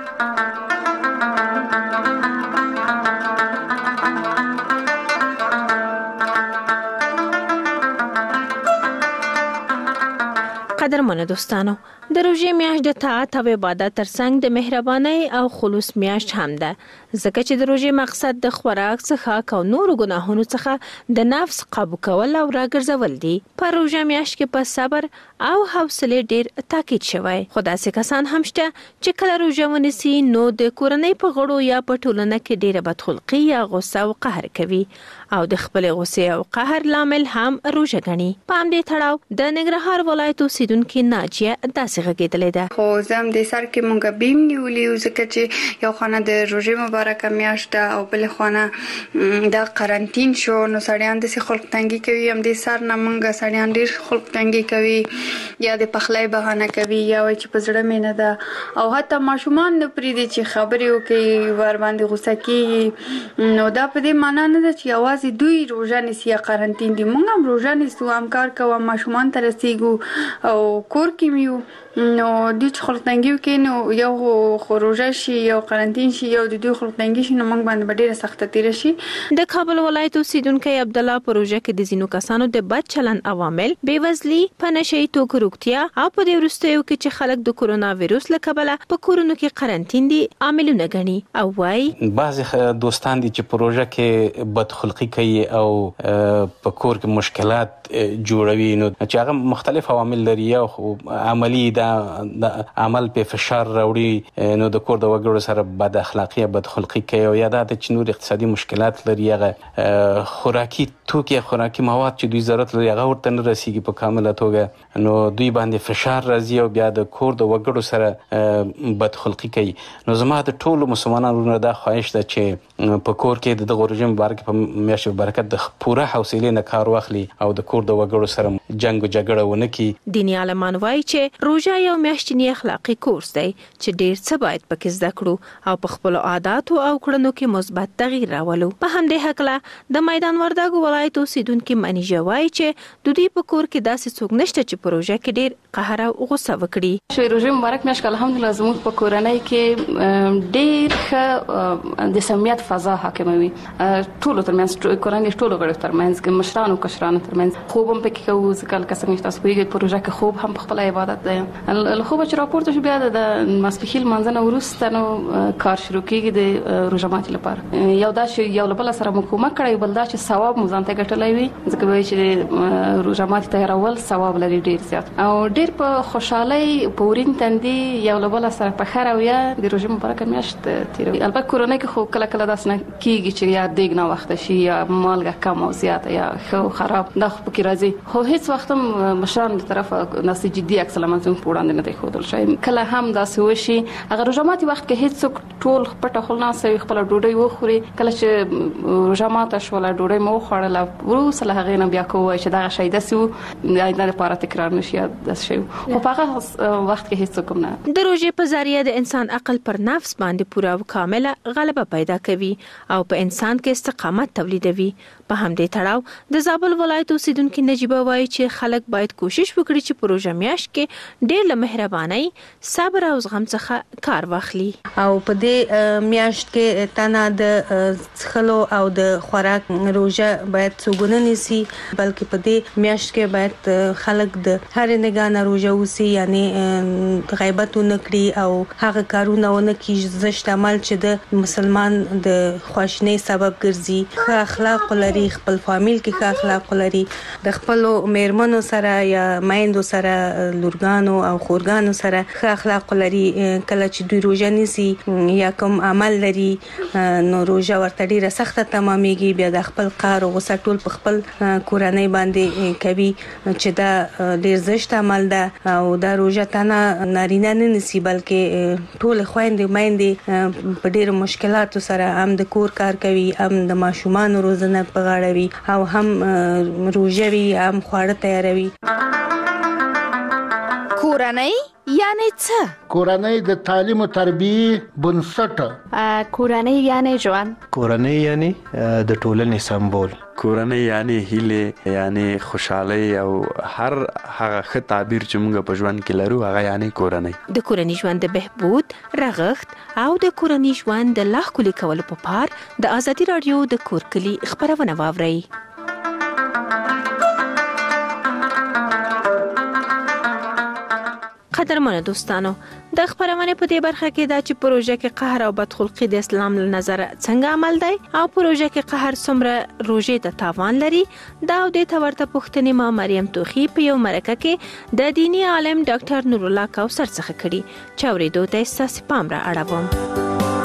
Speaker 25: قدرمنو دوستانو، د روژې میاشت د طاعت او عبادت ترڅنګ د مهربانۍ او خلوص میاشت هم ده، ځکه چې د روژې مقصد د خوراک، څښاک او نورو ګناهونو څخه د نفس قابو کول او راګرځول دي. په روژه میاشت کې په صبر او حوصله ډیر تاکید شوی. خو داسې کسان هم شته چې کله روژه ونیسي نو د کورنۍ په غړو یا په ټولنه کې ډیره بدخلقي یا غوسه او قهر کوي او د خپل غوسې او قهر لامل هم روژه ګڼي. په همدې تړاو د ننګرهار ولایت اوسیدونکې ناجیه داسې غږېدلې ده.
Speaker 26: خو زه هم دې سر کې مونږ بیم نیولي یو، ځکه چې یو خانه د روژې مبارکه میاشت ده او بل خانه د قرنطین شو، نو سړیان داسې خلق تنګي کوي. هم دې سر نه مونږ سړیان ډېر خلق تنګي کوي یا د پخلی بهانه کوي یا وایي چې په زړه مې نه ده، او حتی ماشومان نه پرېږدي چې خبرې وکړي، ور باندې غوسه کېږي. نو دا په دې معنا نه ده چې یوازې دوی روژه نیسي یا قرنطین دي. مونږ هم روژه نیسو، هم کار کوو، ماشومان ته رسېږو او کور کې مې یو. نو دوی چې خلق تنګي وکړي نو یو خو روژه شي یو قرنطین شي یو د دوی خلق تنګي شي، نو موږ باندې به ډېره سخته تېره شي.
Speaker 25: د کابل ولایت اوسیدونکی عبدالله په روژه کې د ځینو کسانو د بد چلند عوامل بېوزلي، په نشه یي توکو روغتیا او په دې وروستیو کې چې خلک د کرونا ویروس له کبله په کورونو کې قرنطین دي عاملونه ګڼي او وایي
Speaker 27: بعضې دوستان دي چې په روژه کې بدخلقي کوي او په کور کې مشکلات جوړوي، نو چې هغه مختلف عوامل لري. یو عملي دا عمل په فشار راوړي نو د کور د وګړو سره بد اخلاقی بد خلقی کوي او یا د چې نور اقتصادي مشکلات لري هغه خوراکي توکي خوراکي مواد چې دوی ضرورت لري هغه ورته نه رسیږي په کامله توګه نو دوی باندې فشار راځي او بیا د کور د وګړو سره بد خلقی کوي نو زما د ټولو مسلمانانو دا خواهش ده چې په کور کې د دغه رژیم مبارک په میاشت برکت د پوره حوصله نه کار واخلي او د کور د وګړو سره جنگ او جګړه ونه کړي.
Speaker 25: دیني عالمان وایي چې روژه یو میاشتنی اخلاقی کورس دی چې ډیر څه باید پکې زده کړو او په خپل عادت او کړنو کې مثبت تغییر راولو. په همدې حق د میدان وردګو ولایت اوسیدونکو منیجه وایي چې د دوی په کور کې داسې څوک نشته چې په روژه کې ډیر قهر او غوسه وکړي.
Speaker 4: شوی روژه مبارک میاشت الحمدلله زموږ په کورنۍ کې ډیر ښه د سمیت فضا حاکمه وي. ټول ترمنځ کورنۍ ټول غړي ترمنځ کې مشرانو کشرانو ترمنځ خوب هم پکې کوو ځکه لکه څنګه چې تاسو پوهیږئ په روژه کې خوب هم په خپل عبادت دی. خوب چې راپورته شو بیا د ماسپښین لمانځنه وروسته نو کار شروع کیږي د روژه ماتي لپاره. یو دا چې یو بل سره مکومه کړی بل دا چې ثواب مو ځان ته ګټلی وي ځکه وایي چې روژه ماتي تیارول ثواب لري ډیر زیات او ډیر په خوشحالۍ په ورین تندي یو بل سره په خیر او یا د روژه مبارکه میاشت تیروي. البته کورنۍ کې خو کله کله داسې نه کیږي چې یا دیګ نه وخت شي یا مالګه کم او زیاته یا خو خراب دا خو پکې راځي خو هیڅ وخت هم مشران د طرفه ناسي جدي عکس العمل زموږ په وړاندې نه دی ښودل شوی. کله هم داسې وشي هغه روژه ماتي وخت کې هیڅ ټول پټه خل ناسه خپل ډوډۍ وخوري کله چې روژه ماته شوله ډوډۍ مو خوړله وروسته له هغې نه بیا کوی چې دغه شی داسې و د آینده لپاره تکرار نشي یا داسې شی خو په هغه وخت کې هیڅ کوم نه.
Speaker 25: د روژې په ذریعه د انسان عقل پر نفس باندې پوره او کامله غلبه پیدا کوي او په انسان کې استقامت تولیدوي. په همدې تړاو د زابل ولایت اوسیدونکو نجيبه وایي چې خلک باید کوشش وکړي چې په روژه میاشت کې ډېر له مهربانۍ صبر او زغم څخه کار واخلي
Speaker 5: او په دې میاشت کې تنه د څښلو او د خوراک روژه باید څوګونه نيسي بلکې په دې میاشت کې باید خلک د هر نگاه نه روژه وسی یعنی غیبت نه کړي او هغه کارونه ونه کړي زشت عمل چې د مسلمان د خواشنۍ سبب ګرځي. ښه اخلاق لري خپل فامیل کې ښه اخلاق لري د خپل میرمنو سره یا مایندو سره لورګانو او خورګانو سره ښه اخلاق لري. کله چې دوی روژه نیسي یا کوم عمل لري نو روژه ورته ډیره سخته تمامېږي بیا د خپل قهر او غوسه ټول په خپل کورنۍ باندې کوي چې دا ډیر زشت عمل ده او دا روژه تنه نارینه نه نیسي بلکې ټول خويندې مایندې په ډیرو مشکلاتو سره هم د کور کار کوي هم د ماشومان روزنه په غاړه وي او هم روژه وي هم خواړه تیاروي.
Speaker 7: کورنۍ یعنی څه؟
Speaker 8: کورنۍ د تعلیم او تربیه بنسټ.
Speaker 7: کورنۍ یعنی ژوند.
Speaker 9: کورنۍ یعنی د ټولنې سمبول.
Speaker 24: کورنۍ یعنی هیله یعنی خوشحالي او هر هغه ښه تعبیر چې موږ په ژوند کې لرو هغه یعنی کورنۍ.
Speaker 25: د کورنۍ ژوند د بهبود رغښت او د کورنۍ ژوند د لا ښکلي کولو په پار د ازادي رادیو د کورکلي خبرونه واورئ. قدرمنو دوستانو د خبرونه په دې برخه کې دا چې پروژه کې قهر او بدخلقي د اسلام له نظر څنګه عمل دی او پروژه کې قهر څومره روزه ته تاوان لري دا او د تورته پښتنې ما مریم توخی په یو مرکه کې د دینی عالم ډاکټر نور الله کوثر څخه کړي چې اورېدو ته اساس پام را اړوم.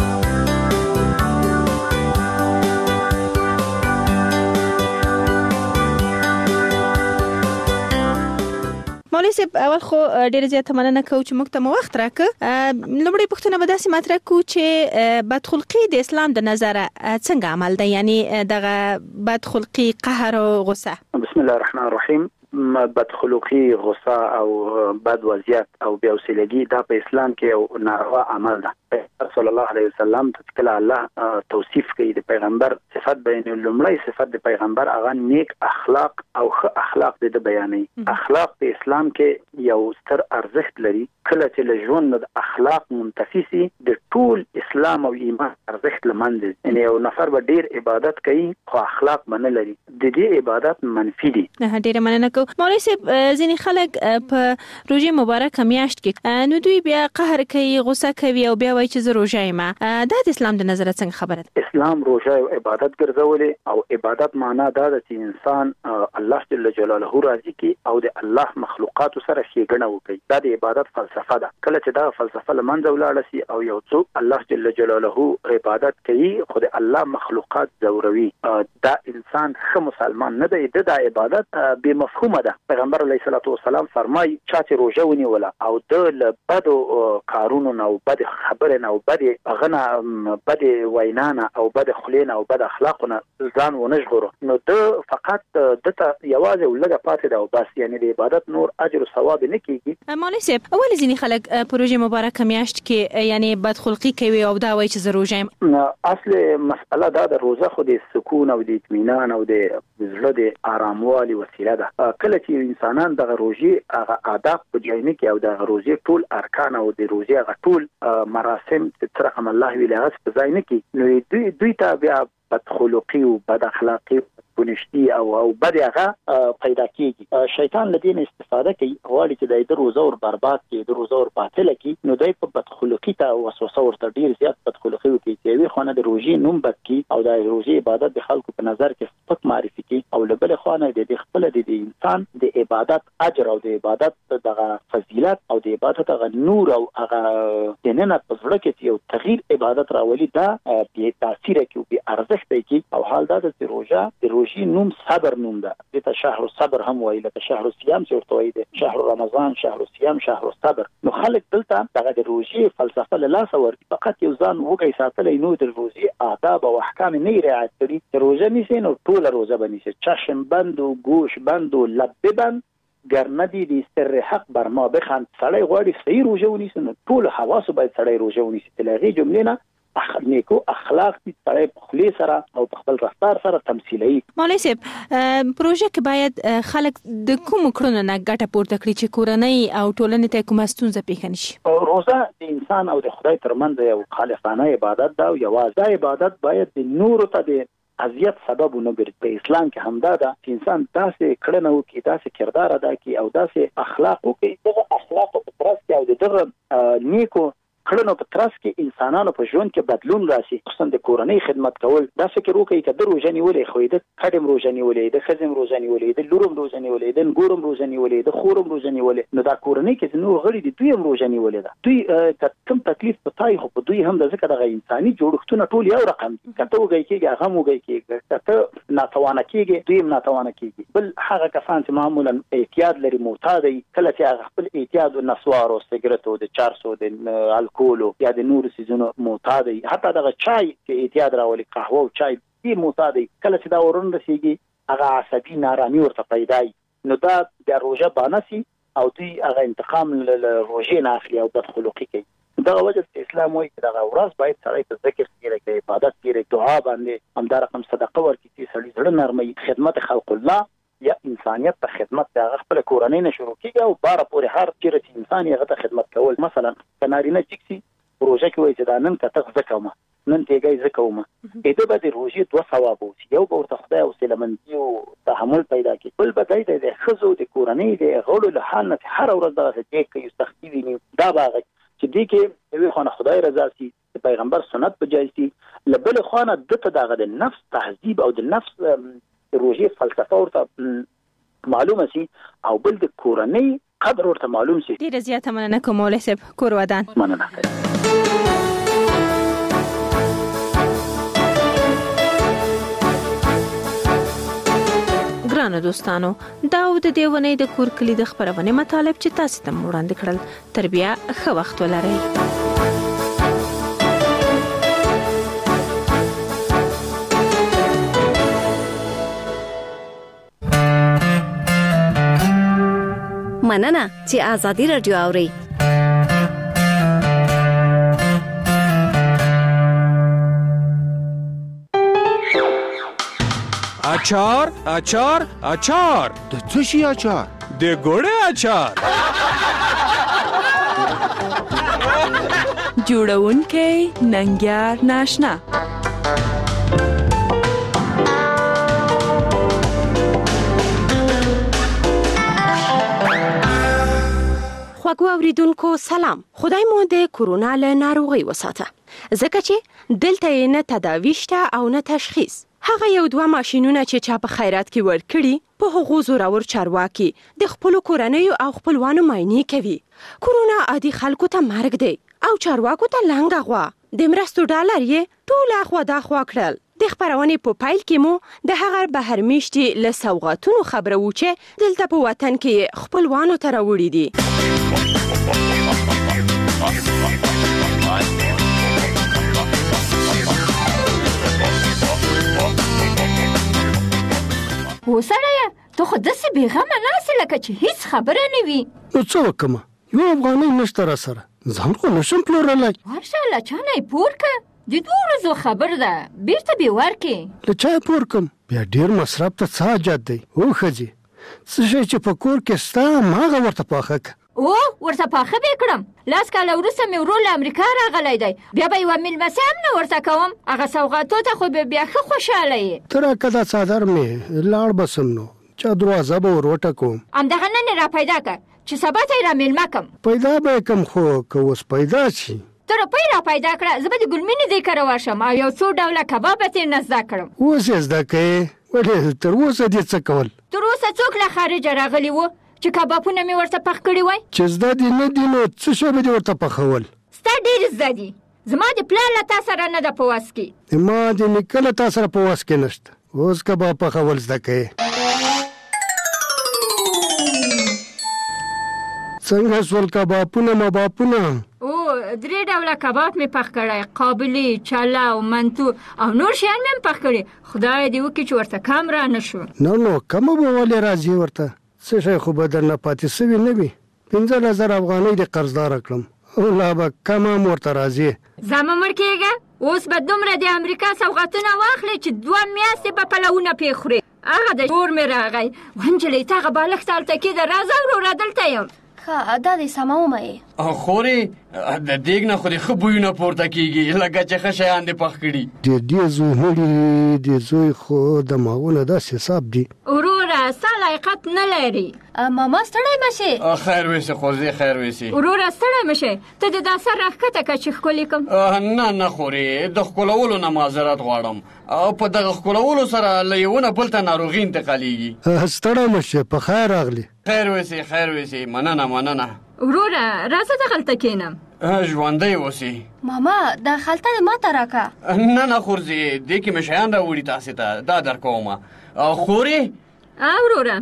Speaker 25: مولوی صاحب اول خو ډیره زیاته مننه کوم چې موږ ته مو وخت راکړ. لومړی پوښتنه به داسې مطرح کو چې بدخلقي د اسلام د نظر څنګه عمل دی یعنی دغه بدخلقي قهر او غصه.
Speaker 23: بسم الله الرحمن الرحیم. بدخلقي غصه او بد وضعیت او بے حوصلګي دا په اسلام کې یو ناروا عمل ده. صلی الله علیه وسلم ته کله الله توصیف کوي د پیغمبر صفات بیان لومړی صفات د پیغمبر هغه نیک اخلاق او ښه اخلاق د بیانې. اخلاق په اسلام کې یو ستر ارزښت لري. کله چې له ژوند د اخلاق منتفي سي د ټول اسلام او ایمان ارزښت لمنځه ځي. یعنی یو نفر به ډیر عبادت کوي خو اخلاق باندې لري د دې عبادت منفي دي.
Speaker 25: نه ډیره مننه کوم. مولوي صاحب ځینې خلک په روژې مبارکه میاشت کې نو دوی بیا قهر کوي، غوسه کوي او بیا وایي چې زه روژه یم. دا د اسلام د نظره څنګه خبره ده؟
Speaker 23: اسلام روژه یو عبادت ګرځولې او عبادت معنا دا ده چې انسان الله جل جلاله راضي کی او د الله مخلوقات سره ښېګڼه وکړي. دا د عبادت فلسفه ده. کله چې دا فلسفه لمنځه ولاړه شي او یو څوک الله جل جلاله عبادت کوي خو د الله مخلوقات ځوروي، دا انسان ښه مسلمان نه دی. د عبادت بې مفهومه ده. پیغمبر علیه الصلاة والسلام فرمایي چا چې روژه ونیوله او د له بدو کارونو نه او بد خبرې نه او بد غنه بد وینا نه او بد خلې نه او بد اخلاقو نه ځان ونه ژغورو نو د فقط دته یوازې ولګه پاتې ده او بس، یعنی د عبادت نور اجر او ثواب نه کیږي.
Speaker 25: مولوي صاحب ولې ځینې خلک په روژې مبارکه میاشت کې یعنی بدخلقي کوي او دا وایي چې زه روژه یم؟
Speaker 23: اصل مسئله دا د روژه خو د سکون او د اطمینان او د زړه د آراموالي وسیله ده. کله چې انسانان د روژې هغه آداب په جامه کې او د روژې ټول ارکان او د روژې هغه ټول مراسم چې رحم الله ویل هغه په ځای نه کې، نو دوی دوی ته بیا بدخلقي او بد اخلاقي بنشتي او او بد هغه پیدا کیږي. شیطان لدین استفاده کوي، غواړي چې د روزه ور برباد کړي، د روزه ور باطل کړي، نو دوی په بدخلقي ته وسوسه ورته ډیر زیات بدخلقي کوي چې وی خونه د روزي نوم بد کی او د روزي عبادت د خلکو په نظر کې سپک معرفي کوي او لبل خونه د خپل د انسان د عبادت اجر او د عبادت دغه فضیلت او د عبادت غ نور او هغه دننه په ځړه کې یو تغییر عبادت راولي، دا به تاثیر کوي، به ارزښت کوي. او حال دا چې روزه د روزي نوم صبر نوم ده، د شهر الصبر هم وایي، لکه شهر الصيام چې ورته وایي، د شهر رمضان، شهر الصيام، شهر الصبر. نو خلک دلته دغه د روزي فلسفه له لاسه ورکړي، فقط یو ځان وګي ساتلی، نو د روزي آداب او احکام نه رعایت کړي. روزه نیسي نو ټول روزه بنیسي، چشم بند و گوش بند و لب بند ګرندی د سر حق بر ما بخند. سړی غواړي صحیح روزه ونیسي نو ټول حواسو باید سړی روزه ونیسي. تلغي جملې نه نیکو اخلاق دي سره په خلی سره او په خپل رفتار سره تمثیلي.
Speaker 25: مولوي صاحب پروژه کې باید خلک د کوم کړنو نه ګټه پورته کړي چې کورنۍ او ټولنې ته کومه ستونزه پیښ نشي؟
Speaker 23: روزه د انسان او د خدای ترمنځ یو خالصانه عبادت ده او یوازې عبادت باید د نور ته د اذیت سبب نه ګرځي. په اسلام کې همدا ده چې انسان داسې کړنه وکړي، داسې کردار ادا کړي او داسې اخلاق وکړي، دغه اخلاق په ترڅ کې او دغه نیکو کړنو په ترڅ کې انسانانو په ژوند کې بدلون راشي. خصوصا د کورنۍ خدمت کول دا فکر وکړي چې د روزه نیولې خو د کډم روزه نیولې، د خزم روزه نیولې، د لورم روزه نیولې، د ګورم روزه نیولې، د خورم روزه نیولې، نو دا کورنۍ کې نو غړي د دوی هم روزه نیولې ده. دوی کوم تکلیف په تای خو په دوی هم د ذکر د انساني جوړښتونه ټول یو رقم دي. کته وګي کېږي هغه موږي کېږي، کته ناتوانه کېږي دوی هم ناتوانه کېږي. بل هغه کسان چې معمولا اعتیاد لري معتاد دي، کله چې هغه خپل اعتیاد او نسوار او سیګریټ او د چارسو د کولو یا د نور سيزونو معتاد دي، حتی دغه چای چې اعتیاد راولي، قهوه او چای دې معتاد دي. کله چې دا ورن رسیږي هغه عصبي نارامي ورته پیدا وي، نو دا د روزه بانسي او دوی هغه انتقام له روزې نه اخلي او بدخلقي کوي. دا وجه چې اسلام وایي چې دا ورځ باید سړی په ذکر کې راکړي، عبادت کې دعا باندې هم دا رقم صدقه ورکړي چې سړی زړه نرمي، خدمت خلق الله یا انسانیت ته خدمت د خپل کورنۍ نه شروع کیږي او بار پورې هر چیرې انسان یې غته خدمت کول. مثلا کنارینه چیکسي روزه کې وایي چې دا نن کته زکومه نن تیګای زکومه اته به د روزي دوه ثواب وي، یو به ورته خدای او سلامتی او تحمل پیدا کړي، بل به د خزو د کورنۍ د غړو له حال نه هر ورځ دغه دې کوي سختي ویني. دا باغ چې دې کې یو خانه خدای رضا سي، پیغمبر سنت په جای سي، لبل خانه دته دغه د نفس تهذیب او د نفس روزي فلسفه ورته معلومه سي او بل د کورنۍ قدر ورته معلوم سي.
Speaker 25: ډیره زیاته مننه کوم مولوي صاحب، کور ودان.
Speaker 23: مننه.
Speaker 25: ګرانو دوستانو، دا و د دې ونې د کور کلی د خبرونه مطالب چې تاسو ته وړاندې کړل. تر بیا ښه وخت ولرئ.
Speaker 15: مننه چې آزادي رادیو اوري.
Speaker 10: اچار اچار اچار
Speaker 11: د څه شي اچار؟
Speaker 10: د ګوړې اچار.
Speaker 12: جوړونکې ننګیار ناشنا.
Speaker 11: خوږو اوریدونکو سلام. خدای مو د کورونا له ناروغۍ وساته. ځکه چې دلته یې نه تداوی شته او نه تشخیص. هغه یو دوه ماشینونه چې چا په خیرات کې ورکړي په هغو زورور چارواکي د خپلو کورنیو او خپلوانو معاینې کوي. کورونا عادي خلکو ته مرګ دی او چارواکو ته لنګه غوا. د مرستو ډالر یې ټول اخوا دا خوا کړل. د خبرونې په پایل کې مو د هغه بهر میشتي له سوغاتونو خبره و چې دلته په وطن کې خپلوانو ته راوړي دي.
Speaker 13: وسړیه ته خو داسې بېغمه ناستې لکه چې هیڅ خبره نه وي.
Speaker 8: نو څه وکړمه؟ یو افغانۍ نشته را سره، ځان خو نشم پلورلی.
Speaker 13: ورشه له چا نه یې پور که، د دوه ورځو خبر ده، بیرته بې ورکې.
Speaker 8: له چا یې پور کم؟ بیا ډېر مصرف ته څه حاجت دی؟ او ښځې څه شی چې په کور کې ستا هماغه ورته پاخه که.
Speaker 13: او ورته پاخه به یې کړم. لاس کاله وروسته مې ورور له امریکا راغلی دی، بیا به یوه میلمستیا هم نه ورته کوم. هغه سوغاتو ته خو به بیا ښه خوشحاله یې.
Speaker 8: ته راکه دا څادر مې لاړ به سم نو چا دروازه به ور وټکوم.
Speaker 13: همدغه نن یې را پیدا که چې سبا ته یې را میلمه کم.
Speaker 8: پیدا به یې کم خو که اوس پیدا شي.
Speaker 13: ته روپۍ را پیدا کړه، زه به د ګلمینې ځای کره ورشم او یو څو ډوله کباب به ترې نه زده کړم.
Speaker 8: اوس یې زده کوې؟ ولې تر اوسه دې څه کول؟
Speaker 13: تر اوسه څوک له خارجه راغلي وو چې کبابونه مې ورته پخ کړي وای؟
Speaker 8: چې زده دې نه دي نو څه شی به دې ورته پخول؟
Speaker 13: ستا ډېر زده دي، زما د پلار له تا سره نه ده په وس کې.
Speaker 8: ما د نیکه له تا سره په وس کې نشته. اوس کباب پخول زده کوې؟ څنګه سول کبابونه مباپونه؟
Speaker 13: او درې ډوله کباب مې پخ کړی، قابلي، چاله او منتو او نور شیان مې هم پخ کړي. خدای دې وکړي چې ورته کم را نه شو.
Speaker 8: نو نو کمه به ولې راځي ورته؟ څه شی خو به درنه پاتې سوي نه وي. پنځه زره افغانۍ دې قرضداره کړم او لا به کم هم ورته راځي.
Speaker 13: ځه مه مړ کېږه، اوس به دومره د امریکا سوغاتونه واخلې چې دوه میاشتې به پلونه پې خورې. هغه د کور مې راغی، ونجلۍ ته هغه بالښت هلته کېده، راځه ورو را دلته یم.
Speaker 14: ښه دا دې سمه ومه
Speaker 16: خورې د دیګ نه خو دې ښه بویونه پورته کېږي لکه چې ښه شیان دې پخ کړي.
Speaker 8: د دې زوی مړي د زوی خو دماغونه داسې حساب دي.
Speaker 13: وروره ستا لایقت نه لري.
Speaker 14: ماما ستړی مه شې.
Speaker 16: خیر ویسې خوځې خیر ویسې.
Speaker 13: وروره ستړی مه شې، ته د دا سر راښکته که چې ښکلي کړم.
Speaker 16: نه نه خورې د ښکلولو نه معذرت غواړم او په دغه ښکلولو سره له یوه نه بل ته ناروغي انتقالېږي.
Speaker 8: ستړی مه شې، په خیر راغلې.
Speaker 16: خیر ویسې خیر ویسې، مننه مننه.
Speaker 13: وروره راځه دغلته کښېنم.
Speaker 16: ژوندی اوسې.
Speaker 14: ماما دا خلطه دې ما ته راکړه.
Speaker 16: نه نه خورځې دې کې مې شیان راوړي تاسې ته، دا در کومه. خورې
Speaker 13: وروره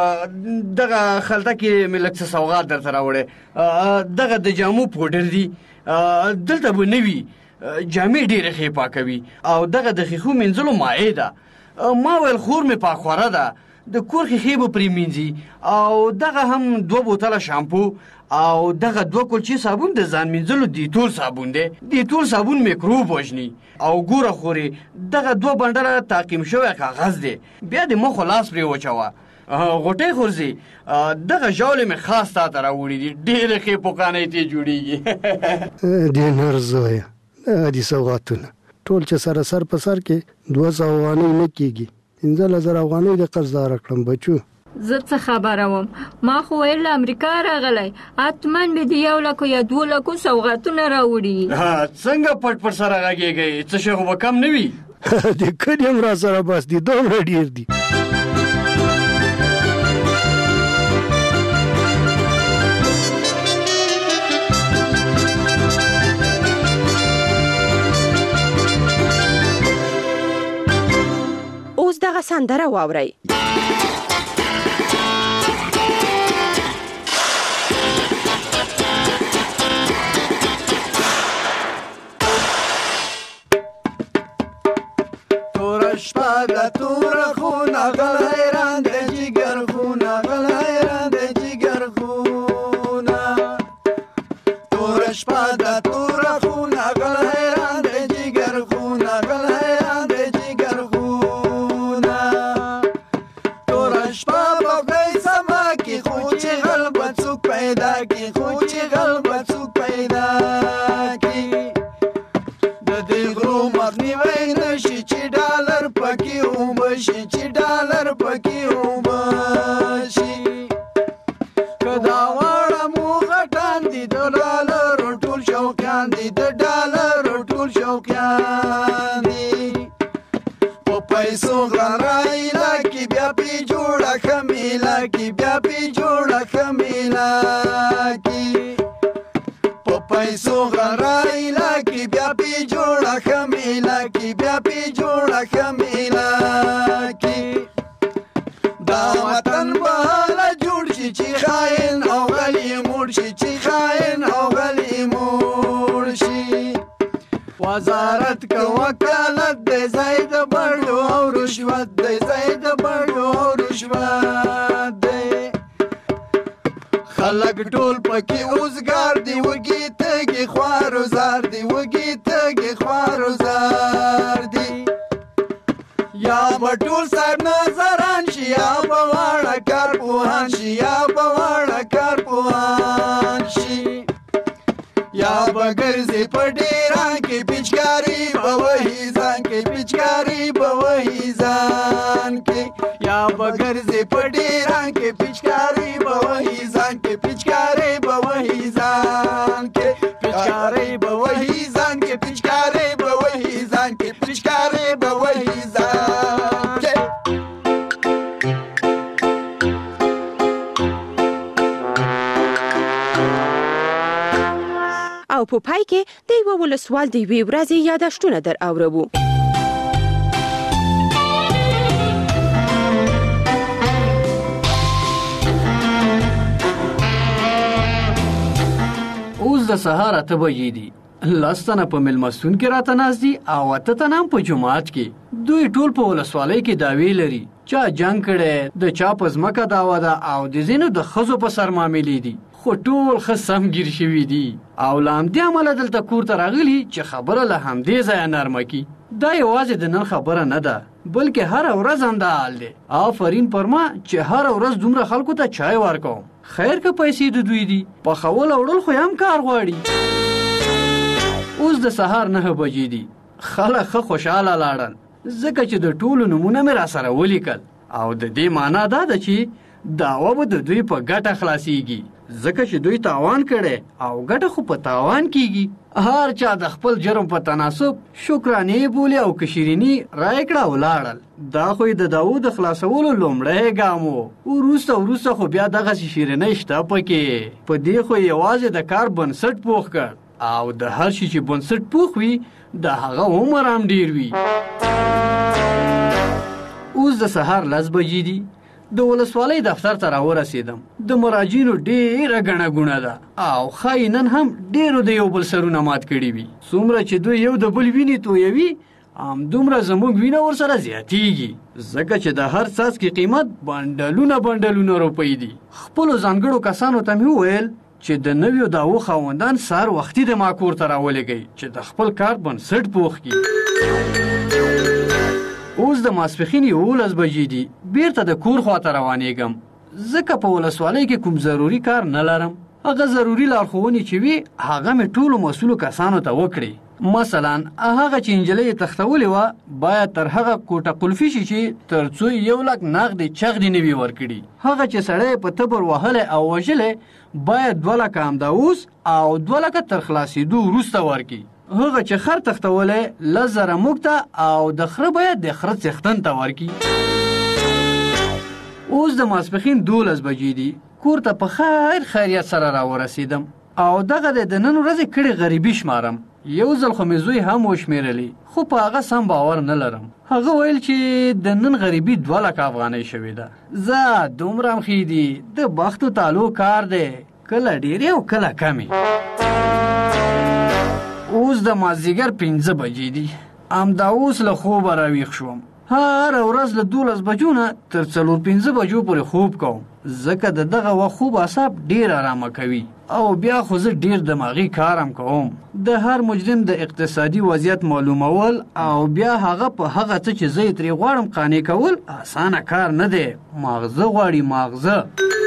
Speaker 16: دغه خلطه کې مې لږ څه سوغات درته راوړی. دغه د جامو پوډر دي، دلته به نه وي، جامې ډېرې ښې پاکوي او دغه د ښیښو مینځلو مایع ده. ما ویل خور مې پاکخوره ده، د کور ښیښې به پرې مینځي او دغه هم دوه بوتله شامپو او دغه دوه کلچې صابون د ځان مینځلو دیټول صابون دی. دیټول صابون میکروب وژني او ګوره خورې دغه دوه بنډله تعقیم شوی کاغذ دی. بیا د مخ لاس پرې وچوه. غوټۍ خورځي دغه ژاولې مې خاص تا ته راوړي دي، ډېرې ښې پوکانۍ ترې جوړېږي.
Speaker 8: دې نر زویه دغه دي سوغاتونه ټول چې سره سر په سر کې دوه سوه افغانۍ نه کېږي. پنځلس زره افغانۍ دې قرضداره کړم بچو.
Speaker 13: زه څه خبره وم، ما خو ویل له امریکا راغلی، حتمن مې د یو لکو یا دوه لکو سوغاتونه راوړي.
Speaker 16: څنګه پټ پټ سره غږېږئ؟ څه شی خو به کم نه وي.
Speaker 8: د کلي هم را سره بس دي، دومره ډېر دي.
Speaker 11: اوس دغه سندره واورئ.
Speaker 17: توره شپه ده توره خونه غل حیران ده جگر خونه غل حیران ده جگر خونه. توره شپه ده توره خونه غل حیران ده جگر خونه غل حیران ده جگر خونه. توره شپه په خدای سما کې خو چې غل به څوک پیدا کې خو چې غل به څوک پیدا کې. د دې غرو مخنیوی نشي چې ډالر پکې وبشي چې ډالر پکې وبشي. که دا واړه مو غټه په پیسو غرایلا کې بیا پی جوړه خمیلا کې بیا پی جوړه خمیلا کې په پیسو غرایلا کې بیا پی جوړه خمیلا کې بیا پی جوړه خمیلا کې دا وطن بالا جوړ شي چې خاين او غلي مور شي چې خاين او غلي مور شي وزارت کا وکالت دی زید بڑو او رشوت دی زید بڑو او رشوت دی خلق ټول پکې اوسګار دی وږي تګي خوارو زار دی وږي تګي خوارو زار دی یا بټول صاحب نظران شي یا بواړه کار پوهان شي یا بواړه کار پوهان شي یا بګرځي په ډیران کې پچکاری به وਹੀ ځان کې پچکاری به وਹੀ ځان کې یا بګرځي په ډیران کې پچکاری به وਹੀ ځان کې پچکاری به وਹੀ ځان کې پچکاری به وਹੀ ځان کې پچکاری به وਹੀ ځان کې پچکاری به وਹੀ ځان کې
Speaker 11: او په پای کې د یو ولسوال د وی ورځې یادښتونه در اورو.
Speaker 16: اوس د سهار اته بجې دي. لستنه په ملمستون کې راته ناست دي او اته تنه هم په جومات کې. دوی ټول په ولسوالۍ کې دعوې لري. چا جنګ کړی، د چا په ځمکه دعوه ده او د ځینو د ښځو په سر معاملې دي. خو ټول ښه سم ګیر شوي دي او له همدې امله دلته کور ته راغلي چې خبره له همدې ځایه نرمه کي. دا یوازې د نن خبره نه ده بلکې هره ورځ همدا حال دی. آفرین پر ما چې هره ورځ دومره خلکو ته چای ورکوم. خیر که پیسې د دوی دي، پخول او وړل خو هم کار غواړي. اوس د سهار نهه بجې دي. خلک ښه خوشحاله لاړل ځکه چې د ټولو نومونه مې راسره ولیکل او د دې معنا دا ده چې دعوه به د دوی په ګټه خلاصیږي ځکه چې دوی تاوان کړي او ګټه خو په تاوان کیږي. هر چا د خپل جرم په تناسب شکرانې بولي او کشیرینی رایکړه ولاړل. دا خو د داوود د خلاصولو لومړی ګام و. وروسته وروسته خو بیا دغسې شیرینۍ شته پکې. په دې خو یوازې د کار بنسټ پوخ کړ او د هر شي چې بنسټ پوخ وي د هغه عمر هم ډیر وي. اوس د سهار لس بجې دي. د ولسوالۍ دفتر ته راورسېدم. د مراجعینو ډېره ګڼه ګوڼه ده او ښایي نن هم ډېرو د یو بل سرونه مات کړي وي. څومره چې دوی یو د بل وینې تویوي همدومره زموږ وینه ورسره زیاتیږي ځکه چې د هر څاڅکي قیمت بنډلونه بنډلونه روپۍ دي. خپلو ځانګړو کسانو ته مې وویل چې د نویو دعوو خاوندان سهار وختي د ما کور ته راولېږئ چې د خپل کار بنسټ پوخ کړي. اوس د ماسپښین یولس بجې دي. بیرته د کور خواته روانېږم ځکه په ولسوالۍ کې کوم ضروري کار نه لرم. هغه ضروري لارښوونې چې وي هغه مې ټولو مسؤلو کسانو ته وکړي. مثلا هغه چې نجلۍ یې تښتولې وه باید تر هغه کوټه قلفي شي چې تر څو یو لک نغدې چغدې نه وي ورکړي. هغه چې سړی په تبر وهلی او وژلی باید دوه لکه همدا اوس او دوه لکه تر خلاصېدو وروسته ورکړي. هغه چې خر تښتولی لس زره موږ ته او د خره باید د خره څښتن ته ورکړي. اوس د ماسپښین دولس بجې دي. کور ته په خیر خیریت سره راورسېدم او دغه د نن ورځې کړې غریبي شمارم. یو ځل خو مې زوی هم وشمېرلې خو په هغه سم باور نه لرم. هغه ویل چې د نن غریبي دوه لکه افغانۍ شوې ده. زه دومره هم ښې دي د بختو تالو کار دی کله ډېرې او کله کمې. اوس د مازدیګر پنځه بجې دي. همدا اوس له خوبه راویښ شوم. هره ورځ له دولس بجو نه تر څلور پنځه بجو پورې خوب کوم ځکه د دغه وخت خوب اعصاب ډېر ارامه کوي او بیا خو زه ډېر دماغي کار هم کوم. د هر مجرم د اقتصادي وضعیت معلومول او بیا هغه په هغه څه چې زه یې ترې غواړم قانع کول اسانه کار نه دی. ماغزه غواړي ماغزه.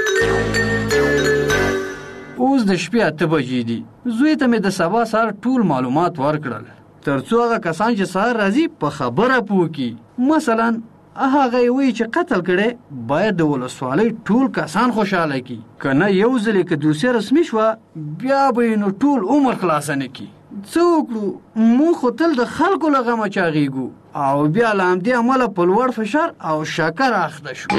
Speaker 16: اوس د شپې اته بجې دي. زوی ته مې د سبا سهار ټول معلومات ورکړل تر څو هغه کسان چې سهار راځي په خبره پوه کړي. مثلا هغه یې وایي چې قتل کړی باید د ولسوالۍ ټول کسان خوشحاله کړي که نه یو ځلې که دوسیه رسمي شوه بیا به یې نو ټول عمر خلاصه نه کړي. څه وکړو موږ خو تل د خلکو له غمه چاغېږو او بیا له همدې امله په لوړ فشار او شکر اخته شو.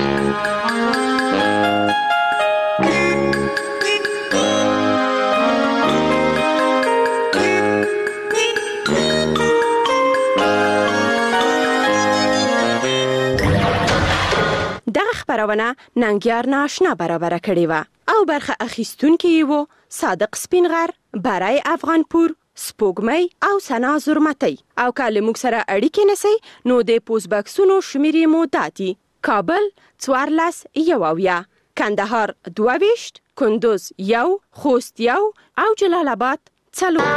Speaker 11: دغه خبرونه ننګیار ناشنا برابره کړې وه او برخه اخیستونکي یې وو صادق سپینغر، برای افغانپور، سپوږمۍ او سنا زرمتۍ. او که له موږ سره اړیکې نیسئ نو د پوسټ بکسونو شمیرې مو دا دي: کابل څوارلس یو اویا، کندهار دوه ویشت، کندوز یو، خوست یو او جلال آباد څلور.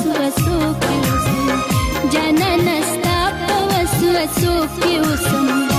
Speaker 1: Sophie,